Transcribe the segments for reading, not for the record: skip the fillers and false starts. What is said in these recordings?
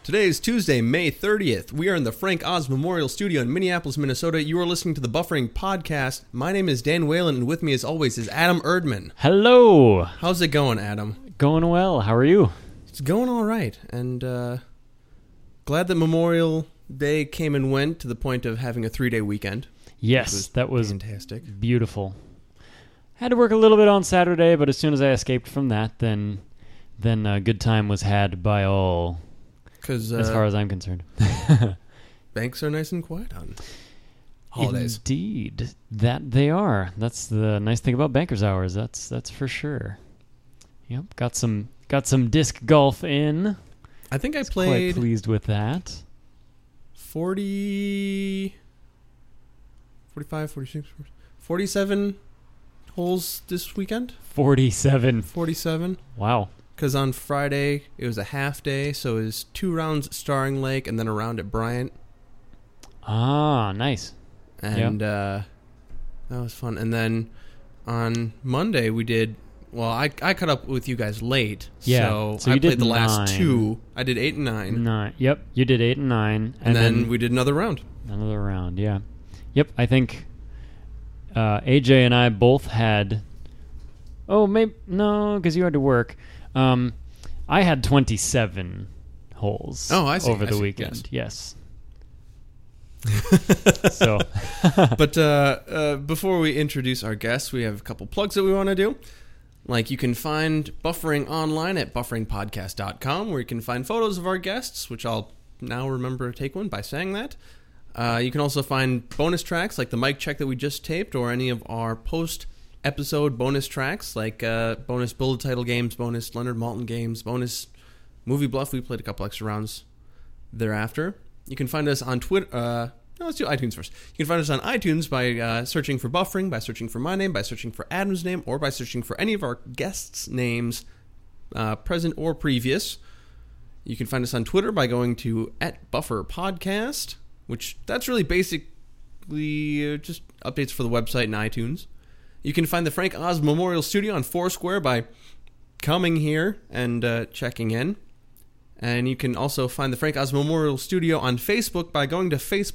Today is Tuesday, May 30th. We are in the Frank Oz Memorial Studio in Minneapolis, Minnesota. You are listening to the Buffering Podcast. My name is Dan Whalen, and with me, as always, is Adam Erdman. Hello. How's it going, Adam? Going well. How are you? It's going all right, and glad that Memorial Day came and went to the point of having a 3-day weekend. Yes, that was fantastic. Beautiful. Had to work a little bit on Saturday, but as soon as I escaped from that, then a good time was had by all. As far as I'm concerned. Banks are nice and quiet on holidays. Indeed, that they are. That's the nice thing about bankers' hours. That's for sure. Yep, got some disc golf in. I think I played. Quite pleased with that. 40, 45, 46, 47 holes this weekend. 47. Wow. Because on Friday, it was a half day, so it was 2 rounds at Starring Lake and then a round at Bryant. Ah, nice. And that was fun. And then on Monday, we did... Well, I caught up with you guys late, so I played the last 2. I did 8 and 9. Yep, you did 8 and 9. And then we did another round. Yeah. Yep, I think AJ and I both had... Oh, maybe... No, because you had to work. I had 27 holes over the weekend. Yes. So, but before we introduce our guests, we have a couple plugs that we want to do. Like, you can find Buffering online at bufferingpodcast.com, where you can find photos of our guests, which I'll now remember to take one by saying that. You can also find bonus tracks like the mic check that we just taped, or any of our post-episode bonus tracks like bonus bullet title games, bonus Leonard Maltin games, bonus Movie Bluff. We played a couple extra rounds thereafter. You can find us on Twitter. Let's do iTunes first. You can find us on iTunes by searching for Buffering, by searching for my name, by searching for Adam's name, or by searching for any of our guests' names, present or previous. You can find us on Twitter by going to @BufferPodcast, which that's really basically just updates for the website and iTunes. You can find the Frank Oz Memorial Studio on Foursquare by coming here and checking in. And you can also find the Frank Oz Memorial Studio on Facebook by going to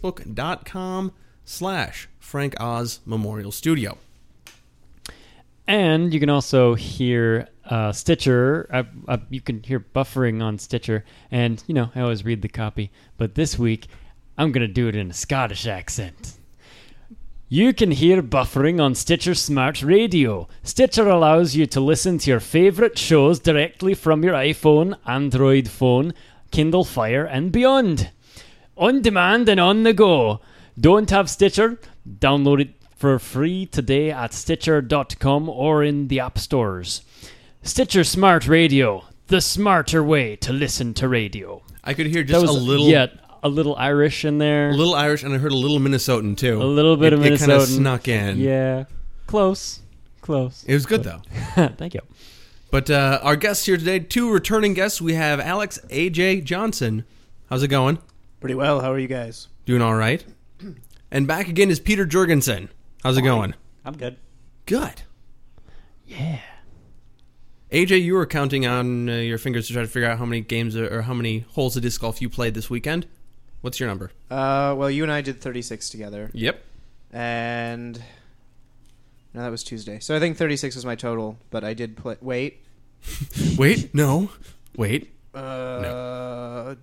facebook.com/Frank Oz Memorial Studio. And you can also hear Stitcher. You can hear Buffering on Stitcher. And, I always read the copy. But this week, I'm going to do it in a Scottish accent. You can hear Buffering on Stitcher Smart Radio. Stitcher allows you to listen to your favorite shows directly from your iPhone, Android phone, Kindle Fire, and beyond. On demand and on the go. Don't have Stitcher? Download it for free today at Stitcher.com or in the app stores. Stitcher Smart Radio, the smarter way to listen to radio. I could hear just a little... Yeah, a little Irish in there. A little Irish, and I heard a little Minnesotan, too. A little bit of Minnesotan. It kind of snuck in. Yeah. Close. It was good, though. Thank you. But our guests here today, 2 returning guests. We have Alex AJ Johnson. How's it going? Pretty well. How are you guys? Doing all right. And back again is Peter Jurgensen. How's it going? I'm good. Good. Yeah. AJ, you were counting on your fingers to try to figure out how many games or how many holes of disc golf you played this weekend. What's your number? Well, you and I did 36 together. Yep. And no, that was Tuesday. So I think 36 was my total, but I did play... Wait. Wait. No. Wait. No,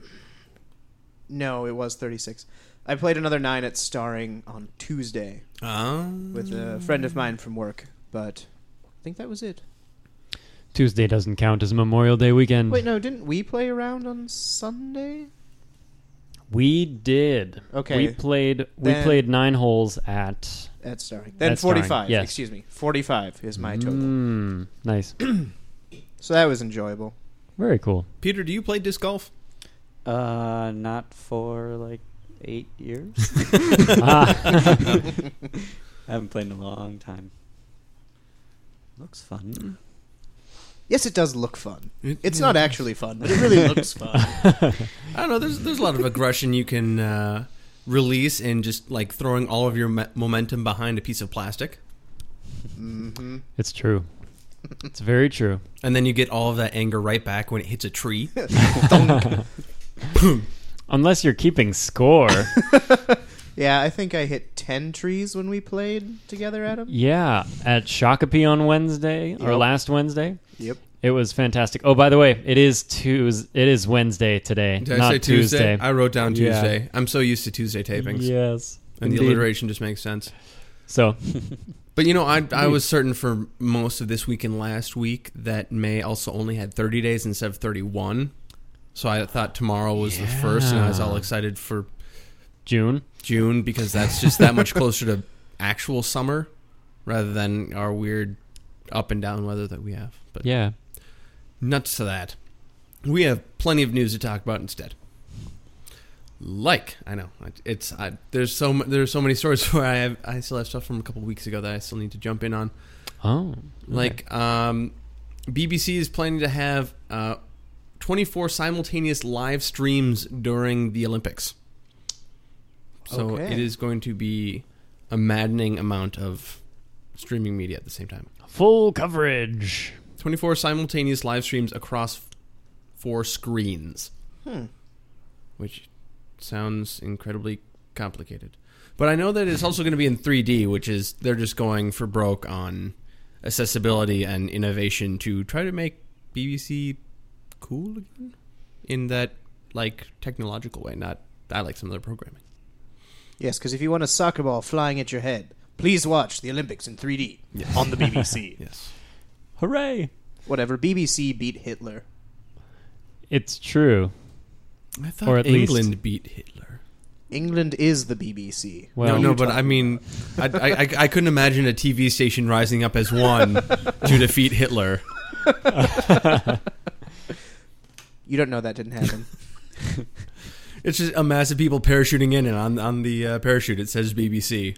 it was 36. I played another 9 at Starring on Tuesday with a friend of mine from work, but I think that was it. Tuesday doesn't count as Memorial Day weekend. Wait, no, didn't we play around on Sunday? We did. Okay. We played 9 holes at Starring. Then 45. Starring, yes. Excuse me. 45 is my total. Nice. So that was enjoyable. Very cool. Peter, do you play disc golf? Not for 8 years. I haven't played in a long time. Looks fun. Yes, it does look fun. It's not actually fun, but it really looks fun. I don't know. There's a lot of aggression you can release in just throwing all of your momentum behind a piece of plastic. Mm-hmm. It's true. It's very true. And then you get all of that anger right back when it hits a tree. Unless you're keeping score. Yeah, I think I hit 10 trees when we played together, Adam. Yeah, at Shakopee on Wednesday, or Yep. last Wednesday. Yep. It was fantastic. Oh, by the way, it is Wednesday today, Did not I say Tuesday? Tuesday. I wrote down Yeah. Tuesday. I'm so used to Tuesday tapings. Yes. And the indeed. alliteration just makes sense. So, But I was certain for most of this week and last week that May also only had 30 days instead of 31. So I thought tomorrow was the first, and I was all excited for June. June because that's just that much closer to actual summer rather than our weird up and down weather that we have. But Yeah. nuts to that. We have plenty of news to talk about instead. I know there's so many stories where I still have stuff from a couple weeks ago that I still need to jump in on. Oh. BBC is planning to have 24 simultaneous live streams during the Olympics. So Okay. it is going to be a maddening amount of streaming media at the same time. Full coverage. 24 simultaneous live streams across 4 screens. Which sounds incredibly complicated. But I know that it's also going to be in 3D, which is they're just going for broke on accessibility and innovation to try to make BBC cool again in that technological way. Not I like some of their programming. Yes, because if you want a soccer ball flying at your head, please watch the Olympics in 3D on the BBC. Yes. Hooray. Whatever, BBC beat Hitler. It's true. I thought Or at England least- beat Hitler. England is the BBC. Well, No, but I mean, I couldn't imagine a TV station rising up as one to defeat Hitler. You don't know that didn't happen. It's just a mass of people parachuting in, and on the parachute it says BBC.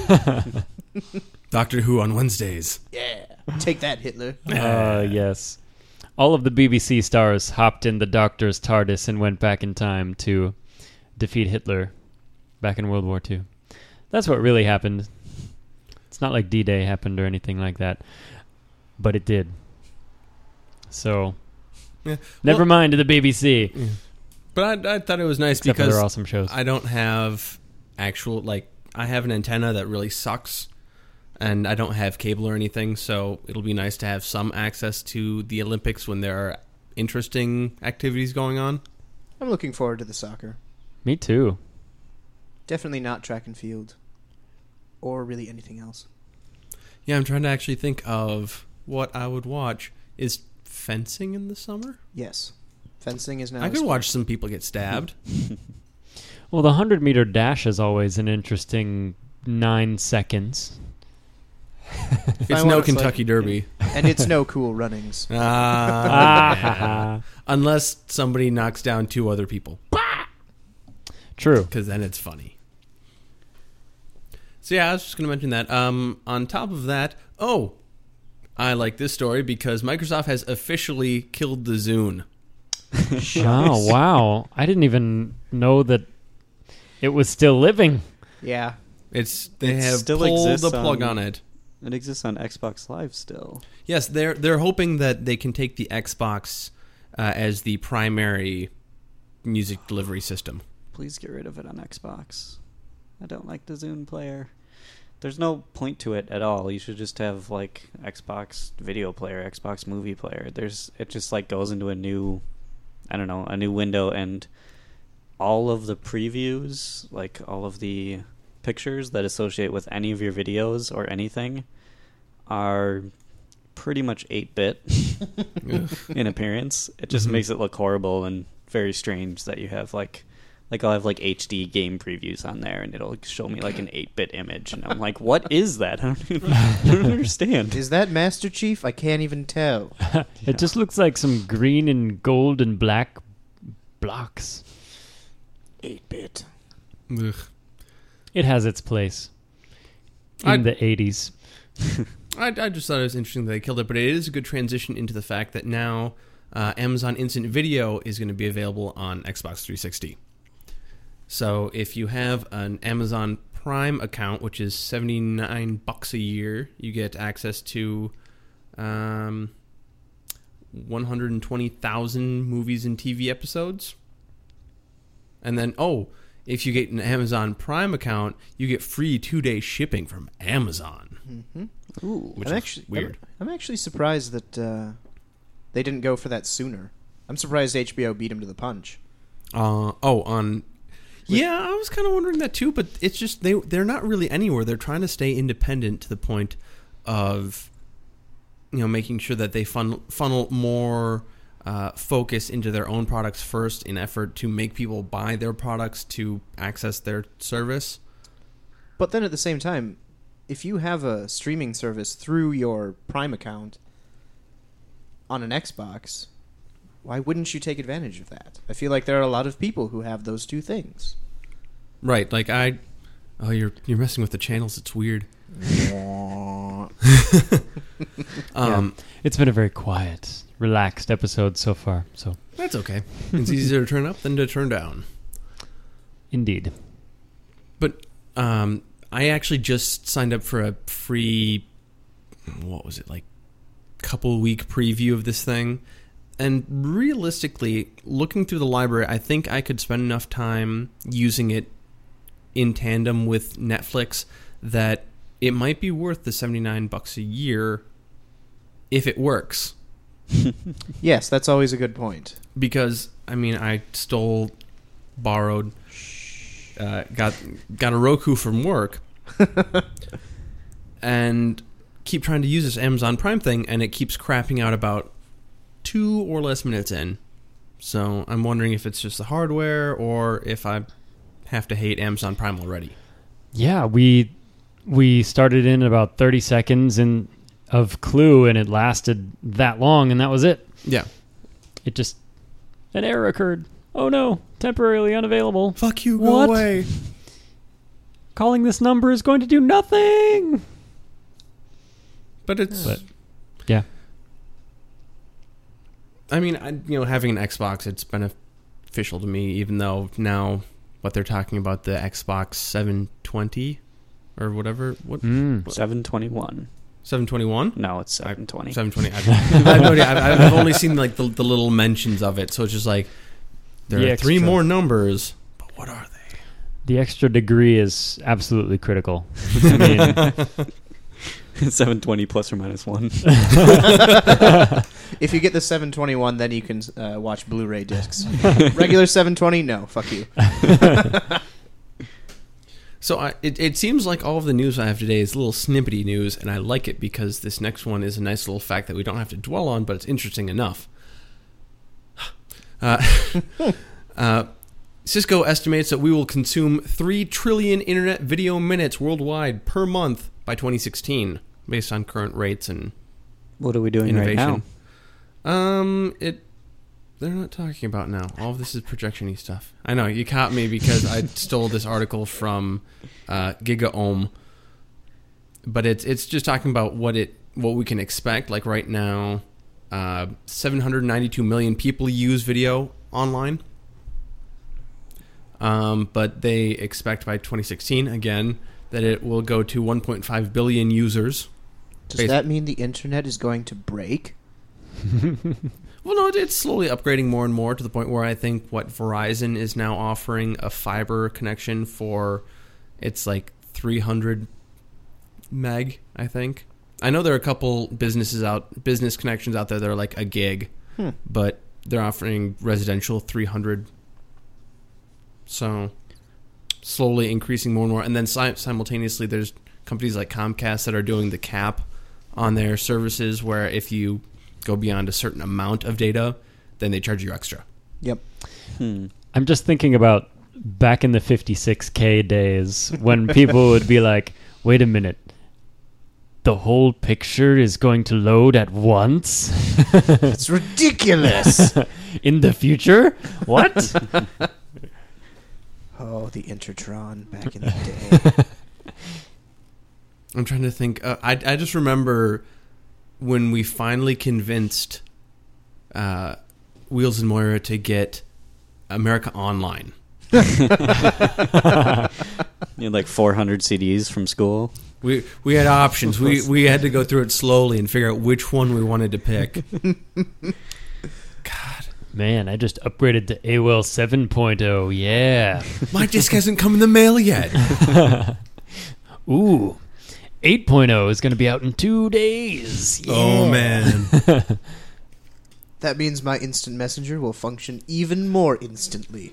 Doctor Who on Wednesdays. Yeah. Take that, Hitler. yes. All of the BBC stars hopped in the Doctor's TARDIS and went back in time to defeat Hitler back in World War II. That's what really happened. It's not like D-Day happened or anything like that, but it did. So, Yeah. never mind the BBC. Yeah. But I thought it was nice Except for because their awesome shows. I don't have actual, I have an antenna that really sucks, and I don't have cable or anything, so it'll be nice to have some access to the Olympics when there are interesting activities going on. I'm looking forward to the soccer. Me too. Definitely not track and field. Or really anything else. Yeah, I'm trying to actually think of what I would watch. Is fencing in the summer? Yes. Fencing is now... I could watch some people get stabbed. Well, the 100-meter dash is always an interesting 9 seconds. It's I no want- Kentucky Derby. And it's no Cool Runnings. Yeah. Unless somebody knocks down 2 other people, True. because then it's funny. So yeah, I was just going to mention that. On top of that, I like this story because Microsoft has officially killed the Zune. Oh, wow. I didn't even know that it was still living. Yeah. They It have still pulled the exists plug on- on it. It exists on Xbox Live still. Yes, they're hoping that they can take the Xbox as the primary music delivery system. Please get rid of it on Xbox. I don't like the Zune player. There's no point to it at all. You should just have Xbox video player, Xbox movie player. It just goes into a new window, and all of the previews, all of the pictures that associate with any of your videos or anything are pretty much 8-bit in appearance. It just makes it look horrible and very strange that you have I'll have HD game previews on there, and it'll show me an 8-bit image, and I'm like, what is that? I don't understand. Is that Master Chief? I can't even tell. It just looks like some green and gold and black blocks. 8-bit. Ugh. It has its place in the 80s. I just thought it was interesting that they killed it, but it is a good transition into the fact that now Amazon Instant Video is going to be available on Xbox 360. So if you have an Amazon Prime account, which is $79 a year, you get access to 120,000 movies and TV episodes. And then, if you get an Amazon Prime account, you get free 2-day shipping from Amazon. Mm-hmm. Ooh. Which is weird. I'm actually surprised that they didn't go for that sooner. I'm surprised HBO beat him to the punch. Yeah, I was kind of wondering that too, but it's just they're not really anywhere. They're trying to stay independent to the point of, making sure that they funnel more focus into their own products first in effort to make people buy their products to access their service. But then at the same time, if you have a streaming service through your Prime account on an Xbox, why wouldn't you take advantage of that? I feel like there are a lot of people who have those two things. Right, like you're messing with the channels. It's weird. It's been a very quiet, relaxed episode so far. So that's okay. It's easier to turn up than to turn down. Indeed. But I actually just signed up for a free, couple week preview of this thing. And realistically, looking through the library, I think I could spend enough time using it in tandem with Netflix that it might be worth the $79 a year if it works. Yes, that's always a good point. Because, I stole, borrowed, got a Roku from work, and keep trying to use this Amazon Prime thing, and it keeps crapping out about 2 or less minutes in. So I'm wondering if it's just the hardware or if I have to hate Amazon Prime already. Yeah, we started in about 30 seconds of Clue, and it lasted that long, and that was it. Yeah. An error occurred. Oh no, temporarily unavailable. Fuck you, go What? away. Calling this number is going to do nothing. But yeah. having an Xbox, it's beneficial to me, even though now what they're talking about, the Xbox 720 or whatever. What? 721. 721? No, it's 720. 720. I have no idea. I've only seen the little mentions of it, so it's just like there are 3 more numbers, but what are they? The extra degree is absolutely critical. 720 plus or minus 1. If you get the 721, then you can watch Blu-ray discs. Regular 720, no, fuck you. So it seems like all of the news I have today is little snippety news, and I like it because this next one is a nice little fact that we don't have to dwell on, but it's interesting enough. Cisco estimates that we will consume 3 trillion internet video minutes worldwide per month by 2016, based on current rates and what are we doing innovation. right now? They're not talking about now. All of this is projection-y stuff. I know, you caught me because I stole this article from GigaOM. But it's just talking about what we can expect. Like right now, 792 million people use video online. But they expect by 2016, again, that it will go to 1.5 billion users. Does that mean the internet is going to break? Well, no, it's slowly upgrading more and more to the point where I think what Verizon is now offering a fiber connection for, it's like 300 meg, I think. I know there are a couple business connections out there that are like a gig, but they're offering residential 300. So slowly increasing more and more. And then simultaneously there's companies like Comcast that are doing the cap on their services where if you go beyond a certain amount of data, then they charge you extra. Yep. I'm just thinking about back in the 56K days when people would be like, wait a minute, the whole picture is going to load at once? It's ridiculous. In the future? What? Oh, the Intertron back in the day. I'm trying to think. I just remember when we finally convinced Wheels and Moira to get America Online. You had like 400 CDs from school. We had options. We had to go through it slowly and figure out which one we wanted to pick. God. Man, I just upgraded to AOL 7.0. Yeah. My disc hasn't come in the mail yet. Ooh. 8.0 is going to be out in 2 days. Yeah. Oh, man. That means my instant messenger will function even more instantly.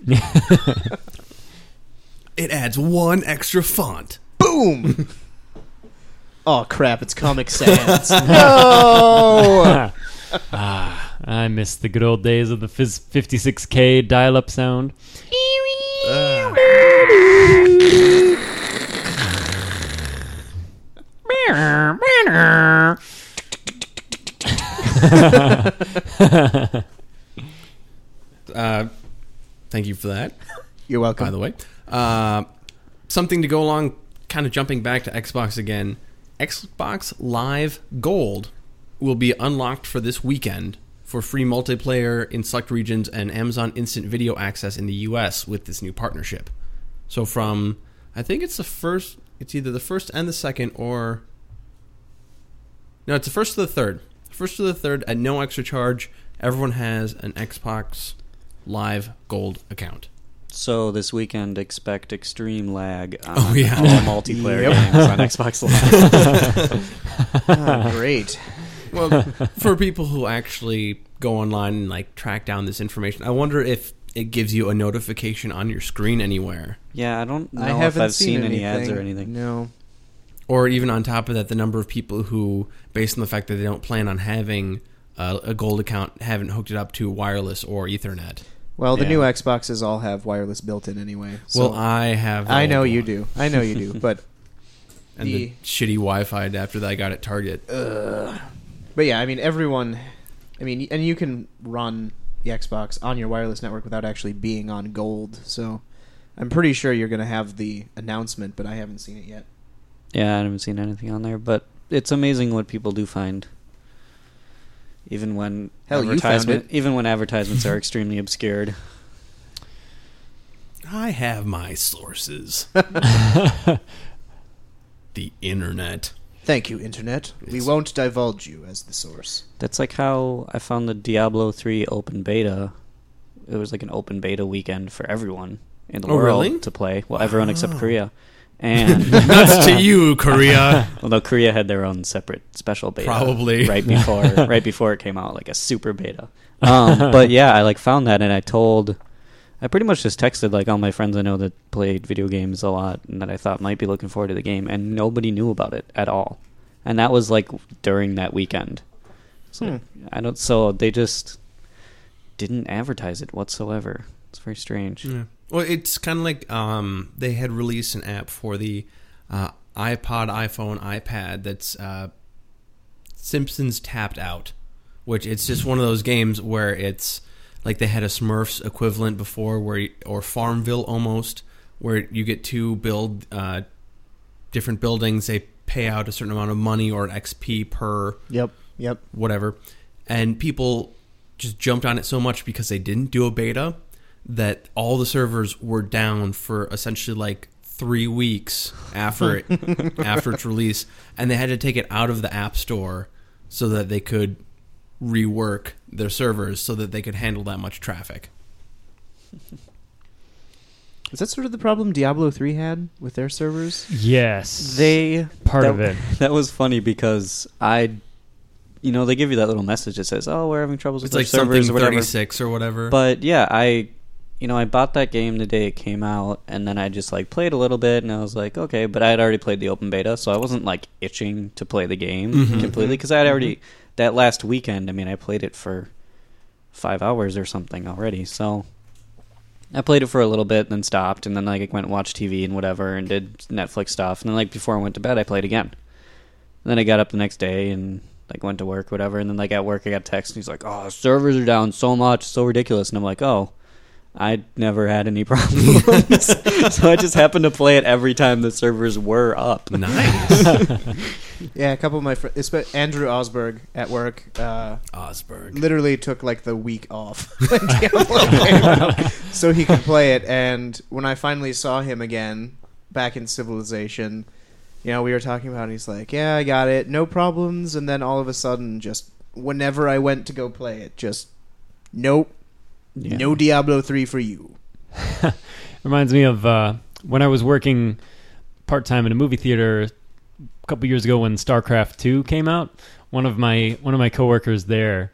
It adds one extra font. Boom! Oh, crap, it's Comic Sans. No! I miss the good old days of the 56K dial-up sound. Thank you for that, You're welcome. by the way. Something to go along, kind of jumping back to Xbox again. Xbox Live Gold will be unlocked for this weekend for free multiplayer in select regions and Amazon Instant Video access in the US with this new partnership. So from, I think it's either the first and the second, or no, it's the first to the third. First to the third at no extra charge. Everyone has an Xbox Live Gold account. So this weekend, expect extreme lag on Oh, yeah. all multiplayer games on Xbox Live. Oh, great. Well, for people who actually go online and like track down this information, I wonder if it gives you a notification on your screen anywhere, Yeah, I don't know I if haven't I've seen any ads or anything. anything. No. or even on top of that, the number of people who, based on the fact that they don't plan on having a gold account, haven't hooked it up to wireless or Ethernet. Well, the Yeah. new Xboxes all have wireless built in anyway. So Well, I have. the I know old you one. do. I know you do. But And the shitty Wi-Fi adapter that I got at Target. but yeah, I mean everyone. I mean, and you can run the Xbox on your wireless network without actually being on Gold. So I'm pretty sure you're going to have the announcement, but I haven't seen it yet. Yeah, I haven't seen anything on there, but it's amazing what people do find. Even when Hell, you found it. even when advertisements are extremely obscured. I have my sources. The internet. Thank you, Internet. We It's- won't divulge you as the source. That's like how I found the Diablo 3 open beta. It was like an open beta weekend for everyone in the Oh, world really? to play. Well, everyone except Korea. And That's to you, Korea. although Korea had their own separate special beta, Probably. right before it came out, like a super beta. But yeah, I like found that, and I pretty much just texted like all my friends I know that played video games a lot and that I thought might be looking forward to the game, and nobody knew about it at all. And that was like during that weekend. So So they just didn't advertise it whatsoever. It's very strange. Yeah. Well, it's kind of like they had released an app for the iPod, iPhone, iPad that's Simpsons Tapped Out, which it's just one of those games where it's like they had a Smurfs equivalent before, or Farmville almost, where you get to build different buildings. They pay out a certain amount of money or XP per Yep. whatever, and people just jumped on it so much because they didn't do a beta that all the servers were down for essentially like 3 weeks after its release, and they had to take it out of the App Store so that they could rework their servers so that they could handle that much traffic. Is that sort of the problem Diablo 3 had with their servers? Yes. Part that, of it. That was funny because they give you that little message that says, "Oh, we're having troubles with It's our like servers something or whatever." 36 or whatever. But yeah, I bought that game the day it came out, and then I just like played a little bit, and I was like, okay, but I had already played the open beta, so I wasn't like itching to play the game completely because I had already that last weekend. I mean, I played it for 5 hours or something already, so I played it for a little bit, then stopped, and then like I went and watched TV and whatever, and did Netflix stuff, and then like before I went to bed, I played again. And then I got up the next day and like went to work, whatever, and then like at work I got a text, and he's like, "Oh, servers are down so much, so ridiculous," and I'm like, "Oh, I never had any problems." So I just happened to play it every time the servers were up. Nice. Yeah, a couple of my friends, Andrew Osberg at work, Osberg. literally took like the week off when Diablo came out so he could play it. And when I finally saw him again back in Civilization, we were talking about it, and he's like, "Yeah, I got it, no problems." And then all of a sudden, just whenever I went to go play it, just nope, Yeah. No Diablo 3 for you. Reminds me of when I was working part-time in a movie theater a couple years ago when StarCraft 2 came out. One of my coworkers there,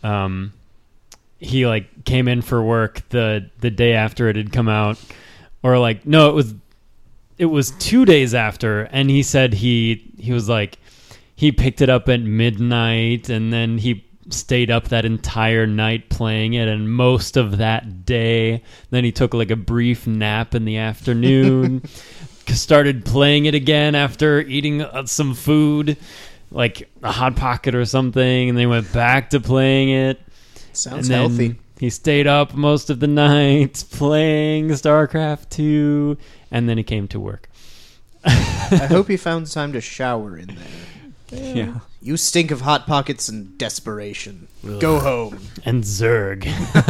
he like came in for work the day after it had come out, or like no, it was 2 days after, and he said he was like he picked it up at midnight and then he stayed up that entire night playing it and most of that day. Then he took like a brief nap in the afternoon, started playing it again after eating some food, like a Hot Pocket or something, and then went back to playing it. Sounds and then healthy. He stayed up most of the night playing StarCraft 2, and then he came to work. I hope he found time to shower in there. Yeah. You stink of Hot Pockets and desperation. Go home. And Zerg.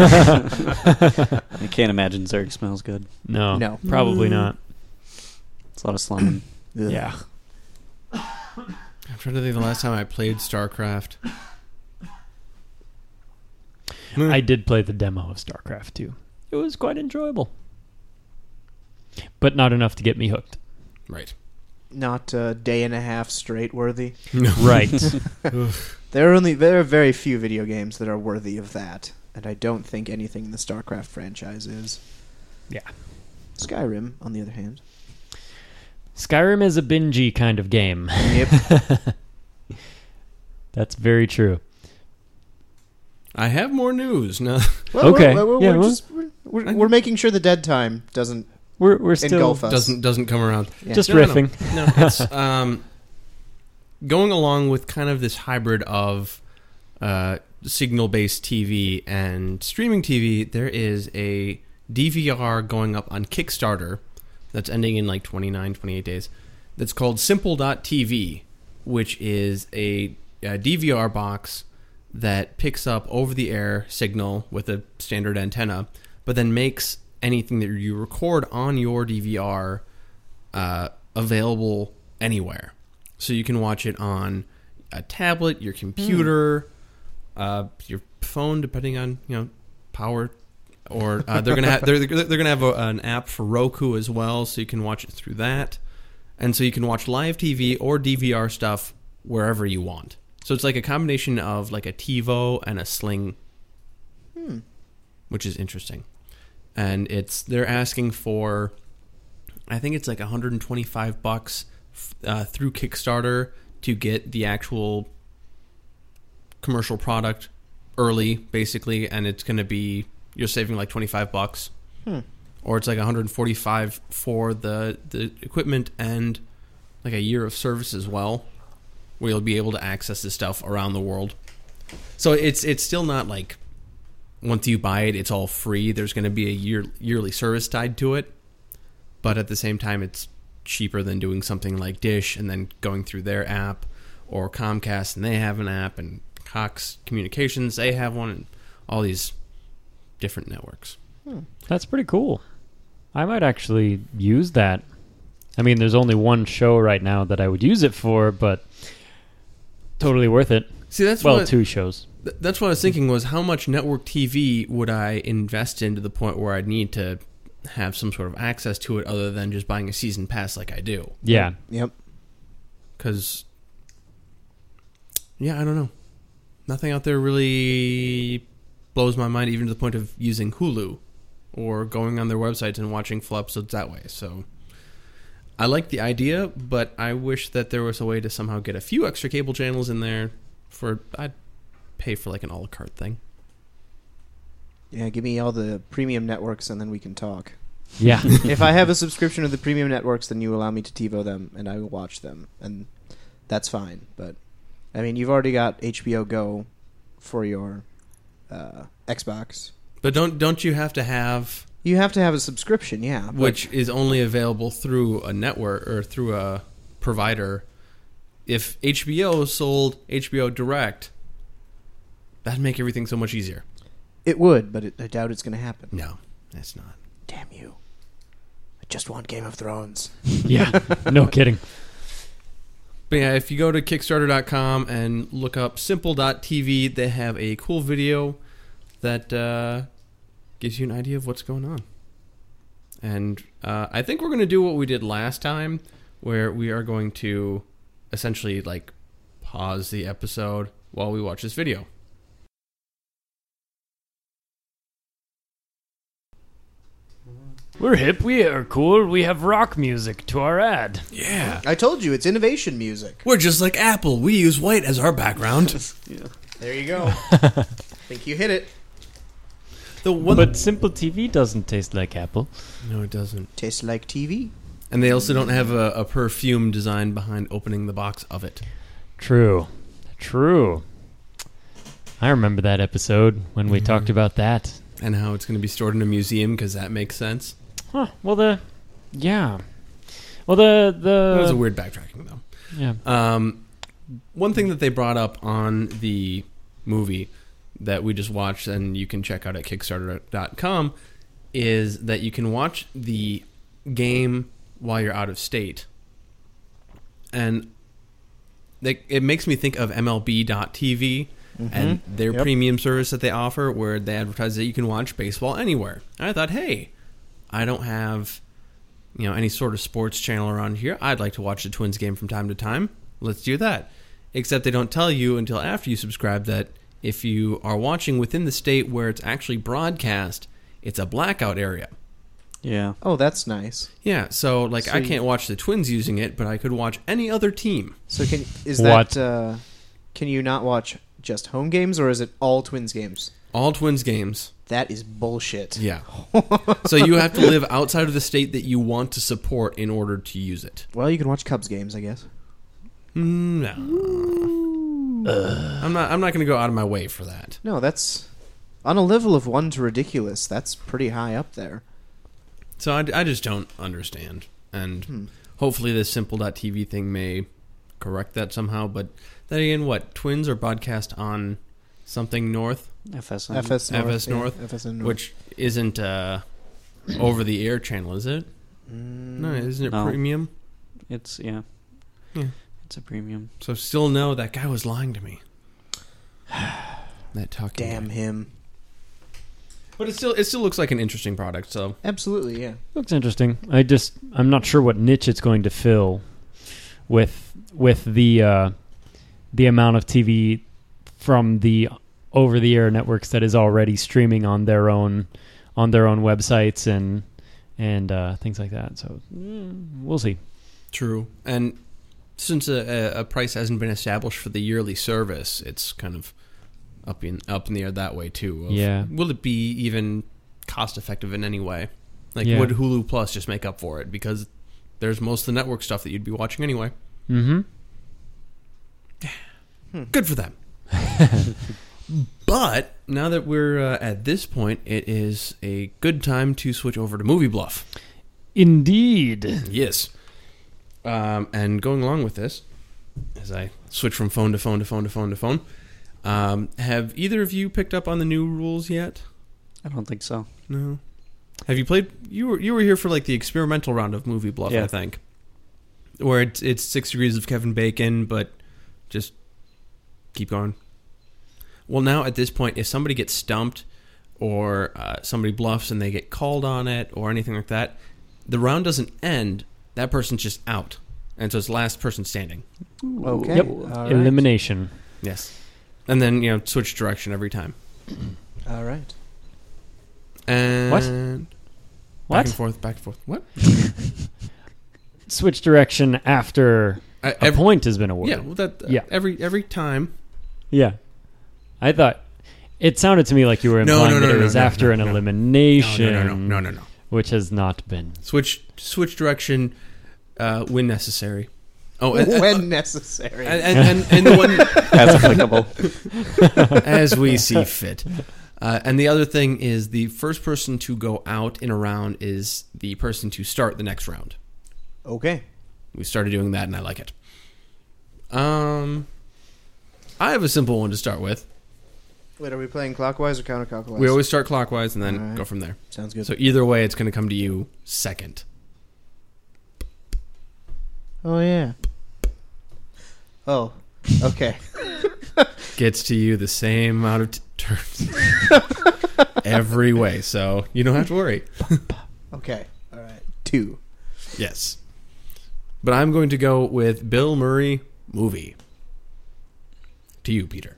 I can't imagine Zerg smells good. No, No. probably not. It's a lot of slumming. Ugh. Yeah. I'm trying to think the last time I played StarCraft. I did play the demo of StarCraft 2. It was quite enjoyable. But not enough to get me hooked. Right. Not a day and a half straight worthy. Right. There are very few video games that are worthy of that, and I don't think anything in the StarCraft franchise is. Yeah. Skyrim, on the other hand. Skyrim is a bingey kind of game. Yep. That's very true. I have more news. No. Well, Okay. We're, Yeah, we're making sure the dead time doesn't We're still engulf us. doesn't come around. Yeah. just No. riffing. No, it's going along with kind of this hybrid of signal-based TV and streaming TV. There is a DVR going up on Kickstarter that's ending in like 29, 28 days. That's called Simple.tv, which is a DVR box that picks up over-the-air signal with a standard antenna, but then makes anything that you record on your DVR available anywhere. So you can watch it on a tablet, your computer, your phone, depending on power. Or they're gonna have they're gonna have an app for Roku as well, so you can watch it through that. And so you can watch live TV or DVR stuff wherever you want. So it's like a combination of like a TiVo and a Sling, which is interesting. And they're asking for, I think it's like $125 through Kickstarter to get the actual commercial product early, basically, and it's going to be, you're saving like $25, or it's like $145 for the equipment and like a year of service as well, where you'll be able to access this stuff around the world. So it's still not like once you buy it, it's all free. There's going to be a yearly service tied to it, but at the same time, it's cheaper than doing something like Dish and then going through their app, or Comcast and they have an app, and Cox Communications, they have one, and all these different networks. That's pretty cool. I might actually use that. I mean, there's only one show right now that I would use it for, but totally worth it. See, that's Well, what, 2 shows. that's what I was thinking, was how much network TV would I invest in to the point where I'd need to have some sort of access to it other than just buying a season pass like I do. Yeah. Yep. Because, yeah, I don't know. Nothing out there really blows my mind, even to the point of using Hulu or going on their websites and watching full episodes that way. So I like the idea, but I wish that there was a way to somehow get a few extra cable channels in there. I'd pay for like an a la carte thing. Yeah, give me all the premium networks and then we can talk. Yeah. If I have a subscription to the premium networks, then you allow me to TiVo them and I will watch them, and that's fine. But I mean, you've already got HBO Go for your Xbox. But don't you have to have, You have to have a subscription, yeah. but- which is only available through a network or through a provider? If HBO sold HBO Direct, that'd make everything so much easier. It would, but I doubt it's going to happen. No, it's not. Damn you. I just want Game of Thrones. Yeah. No kidding. But yeah, if you go to Kickstarter.com and look up Simple.tv, they have a cool video that gives you an idea of what's going on. And I think we're going to do what we did last time, where we are going to essentially like pause the episode while we watch this video. We're hip. We are cool. We have rock music to our ad. Yeah. I told you, it's innovation music. We're just like Apple. We use white as our background. Yeah. There you go. Think you hit it. But Simple TV doesn't taste like Apple. No, it doesn't. Tastes like TV. And they also don't have a perfume design behind opening the box of it. True. I remember that episode when we talked about that. And how it's going to be stored in a museum, because that makes sense. Huh. Well, the That was a weird backtracking, though. yeah. One thing that they brought up on the movie that we just watched, and you can check out at Kickstarter.com, is that you can watch the game while you're out of state. And it makes me think of MLB.TV and their premium service that they offer, where they advertise that you can watch baseball anywhere. And I thought, hey, I don't have any sort of sports channel around here. I'd like to watch the Twins game from time to time. Let's do that. Except they don't tell you until after you subscribe that if you are watching within the state where it's actually broadcast, it's a blackout area. Yeah. Oh, that's nice. Yeah, so I can't watch the Twins using it, but I could watch any other team. So can you not watch just home games, or is it all Twins games? All Twins games. That is bullshit. Yeah. So you have to live outside of the state that you want to support in order to use it. Well, you can watch Cubs games, I guess. No. I'm not going to go out of my way for that. No, that's on a level of 1 to ridiculous. That's pretty high up there. So I just don't understand. And hopefully this Simple.TV thing may correct that somehow. But then again, what? Twins are broadcast on something north? FSN. FS North, FSN North. which isn't over-the-air channel, is it? No, isn't it No. premium? It's It's a premium. So still no, that guy was lying to me. That talking Damn guy. him. But it still looks like an interesting product. So Absolutely, yeah. Looks interesting. I'm not sure what niche it's going to fill with the amount of TV from the over-the-air networks that is already streaming on their own websites and things like that. So we'll see. true. And since a price hasn't been established for the yearly service, it's kind of up in the air that way too. Yeah. Will it be even cost effective in any way? Yeah. Would Hulu Plus just make up for it? Because there's most of the network stuff that you'd be watching anyway. Mm-hmm. Good for them. But now that we're at this point, it is a good time to switch over to Movie Bluff. Indeed. Yes. And going along with this, as I switch from phone to phone to phone to phone to phone, have either of you picked up on the new rules yet? I don't think so. No. Have you played? You were here for like the experimental round of Movie Bluff, Yeah. I think, where it's 6 degrees of Kevin Bacon, but just keep going. Well, now at this point, if somebody gets stumped or somebody bluffs and they get called on it or anything like that, the round doesn't end. That person's just out, and so it's last person standing. Okay. Yep. All right. Elimination. Yes, and then switch direction every time. All right. And What? Back and forth, back and forth. What? Switch direction after a point has been awarded. Yeah, well, Yeah. Every time. Yeah. I thought it sounded to me like you were implying that it was after an elimination. No. Which has not been. Switch direction when necessary. Oh, When necessary. and the one As applicable. as we see fit. And the other thing is the first person to go out in a round is the person to start the next round. Okay. We started doing that, and I like it. I have a simple one to start with. Wait, are we playing clockwise or counterclockwise? We always start clockwise and then All right. go from there. Sounds good. So either way, it's going to come to you second. Oh, yeah. Oh, okay. Gets to you the same amount of turns. every way, so you don't have to worry. Okay. All right. 2. Yes. But I'm going to go with Bill Murray movie. To you, Peter.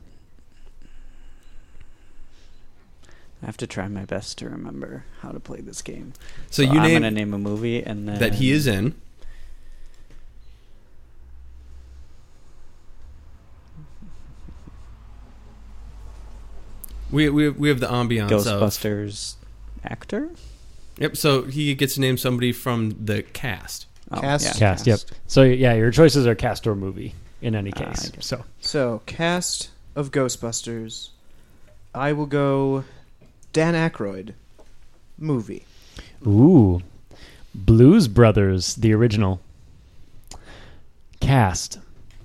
I have to try my best to remember how to play this game. So you I'm name gonna name a movie and then that he is in. We have the ambiance of Ghostbusters actor. Yep. So he gets to name somebody from the cast. Oh, Cast? yeah, Cast, yep. So yeah, your choices are cast or movie in any I case. get it. So So, cast of Ghostbusters. I will go Dan Aykroyd. Movie. ooh, Blues Brothers, the original. Cast.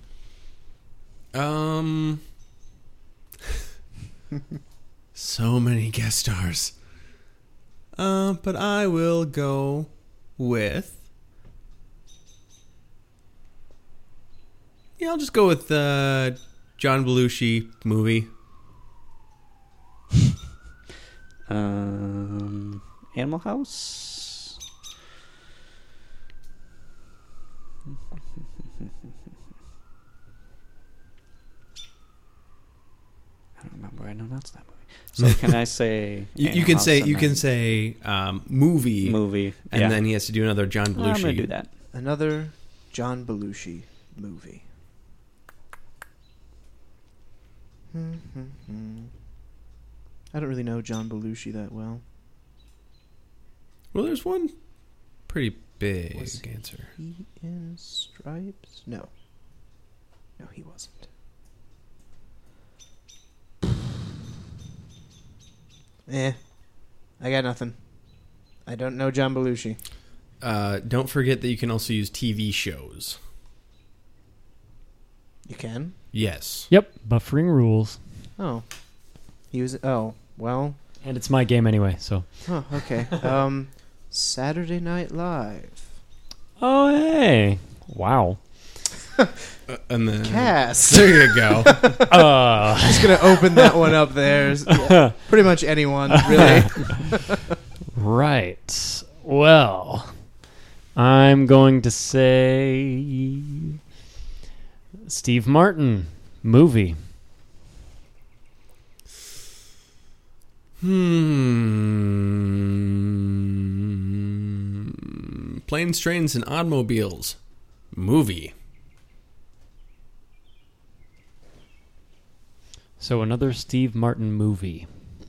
So many guest stars. But I will go with. Yeah, I'll just go with John Belushi movie. Animal House. I don't remember. I know that's that movie. So can I say? You Animal can House say and you then can say movie, movie, and yeah. then he has to do another John Belushi. I'm gonna do that. Another John Belushi movie. I don't really know John Belushi that well. Well, there's one pretty big Was answer. he in Stripes? No. No, he wasn't. I got nothing. I don't know John Belushi. Don't forget that you can also use TV shows. You can? Yes. Yep, buffering rules. Oh. He was... Oh, well... And it's my game anyway, so. Oh, okay. Saturday Night Live. Oh, hey. Wow. And then Cast. there you go. Just gonna open that one up there. Yeah, pretty much anyone, really. Right. Well, I'm going to say Steve Martin movie. Planes, Trains, and Automobiles movie. So another Steve Martin movie.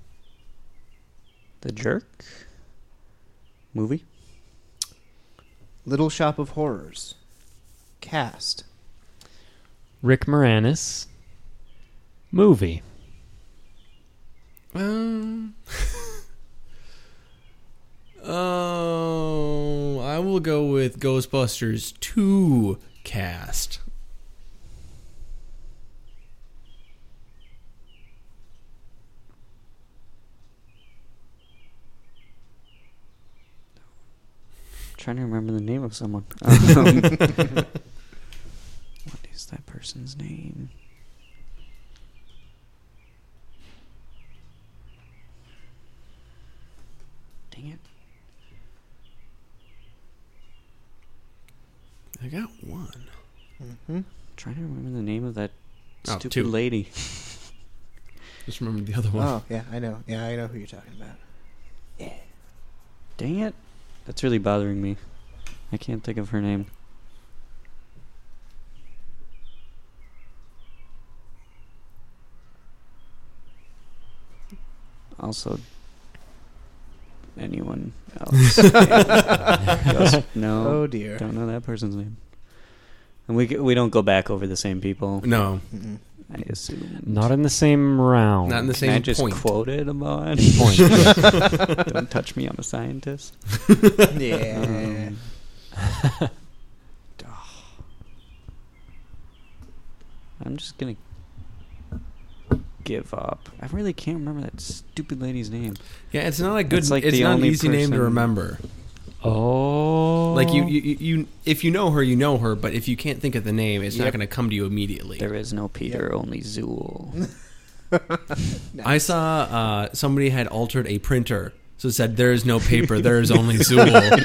The Jerk movie. Little Shop of Horrors. Cast. Rick Moranis movie. I will go with Ghostbusters 2 cast. Trying to remember the name of someone. What is that person's name? Dang it. I got one. Mm-hmm. Trying to remember the name of that Oh, stupid 2. lady. Just remember the other one. Oh, yeah, I know. Yeah, I know who you're talking about. Dang it. That's really bothering me. I can't think of her name. Also, anyone else? No. Oh, dear. Don't know that person's name. And we don't go back over the same people. No, Mm-mm. I assume. Not in the same round. not in the Can I same just point. quote it about? point. Don't touch me, I'm a scientist. Yeah. I'm just gonna give up. I really can't remember that stupid lady's name. Yeah, it's not a good. It's like it's the not an only easy name to person- remember. Oh. Like you, if you know her, you know her. But if you can't think of the name, it's not Yep. going to come to you immediately. There is no Peter, only Zool. I saw somebody had altered a printer. So it said, there is no paper, there is only Zool.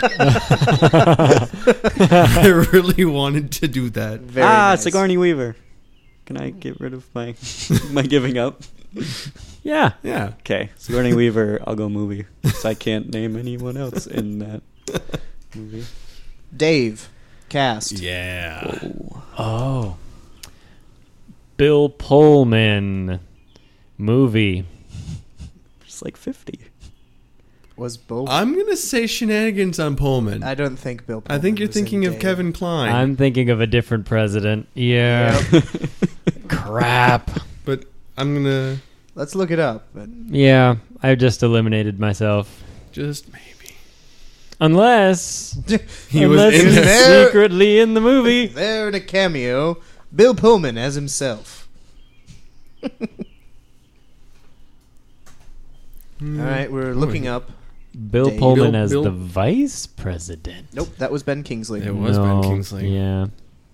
I really wanted to do that. Very nice. Sigourney Weaver. Can I get rid of my my giving up? Yeah. Yeah. Okay, Sigourney Weaver, I'll go movie. So I can't name anyone else in that movie. Dave, cast. Yeah. Oh. Bill Pullman. Movie. Just like 50. Was Bo? I'm going to say Shenanigans on Pullman. I don't think Bill. I Pullman think you're was in thinking of Dave. Kevin Kline. I'm thinking of a different president. Yeah. Crap. But I'm going to Let's look it up. But Yeah, I just eliminated myself. just maybe. Unless He was unless in he's there. secretly in the movie. there in a cameo, Bill Pullman as himself. All right, we're looking up. Bill Dave. Pullman Bill- as Bill- the vice president. Nope, that was Ben Kingsley. It was Ben Kingsley. Yeah.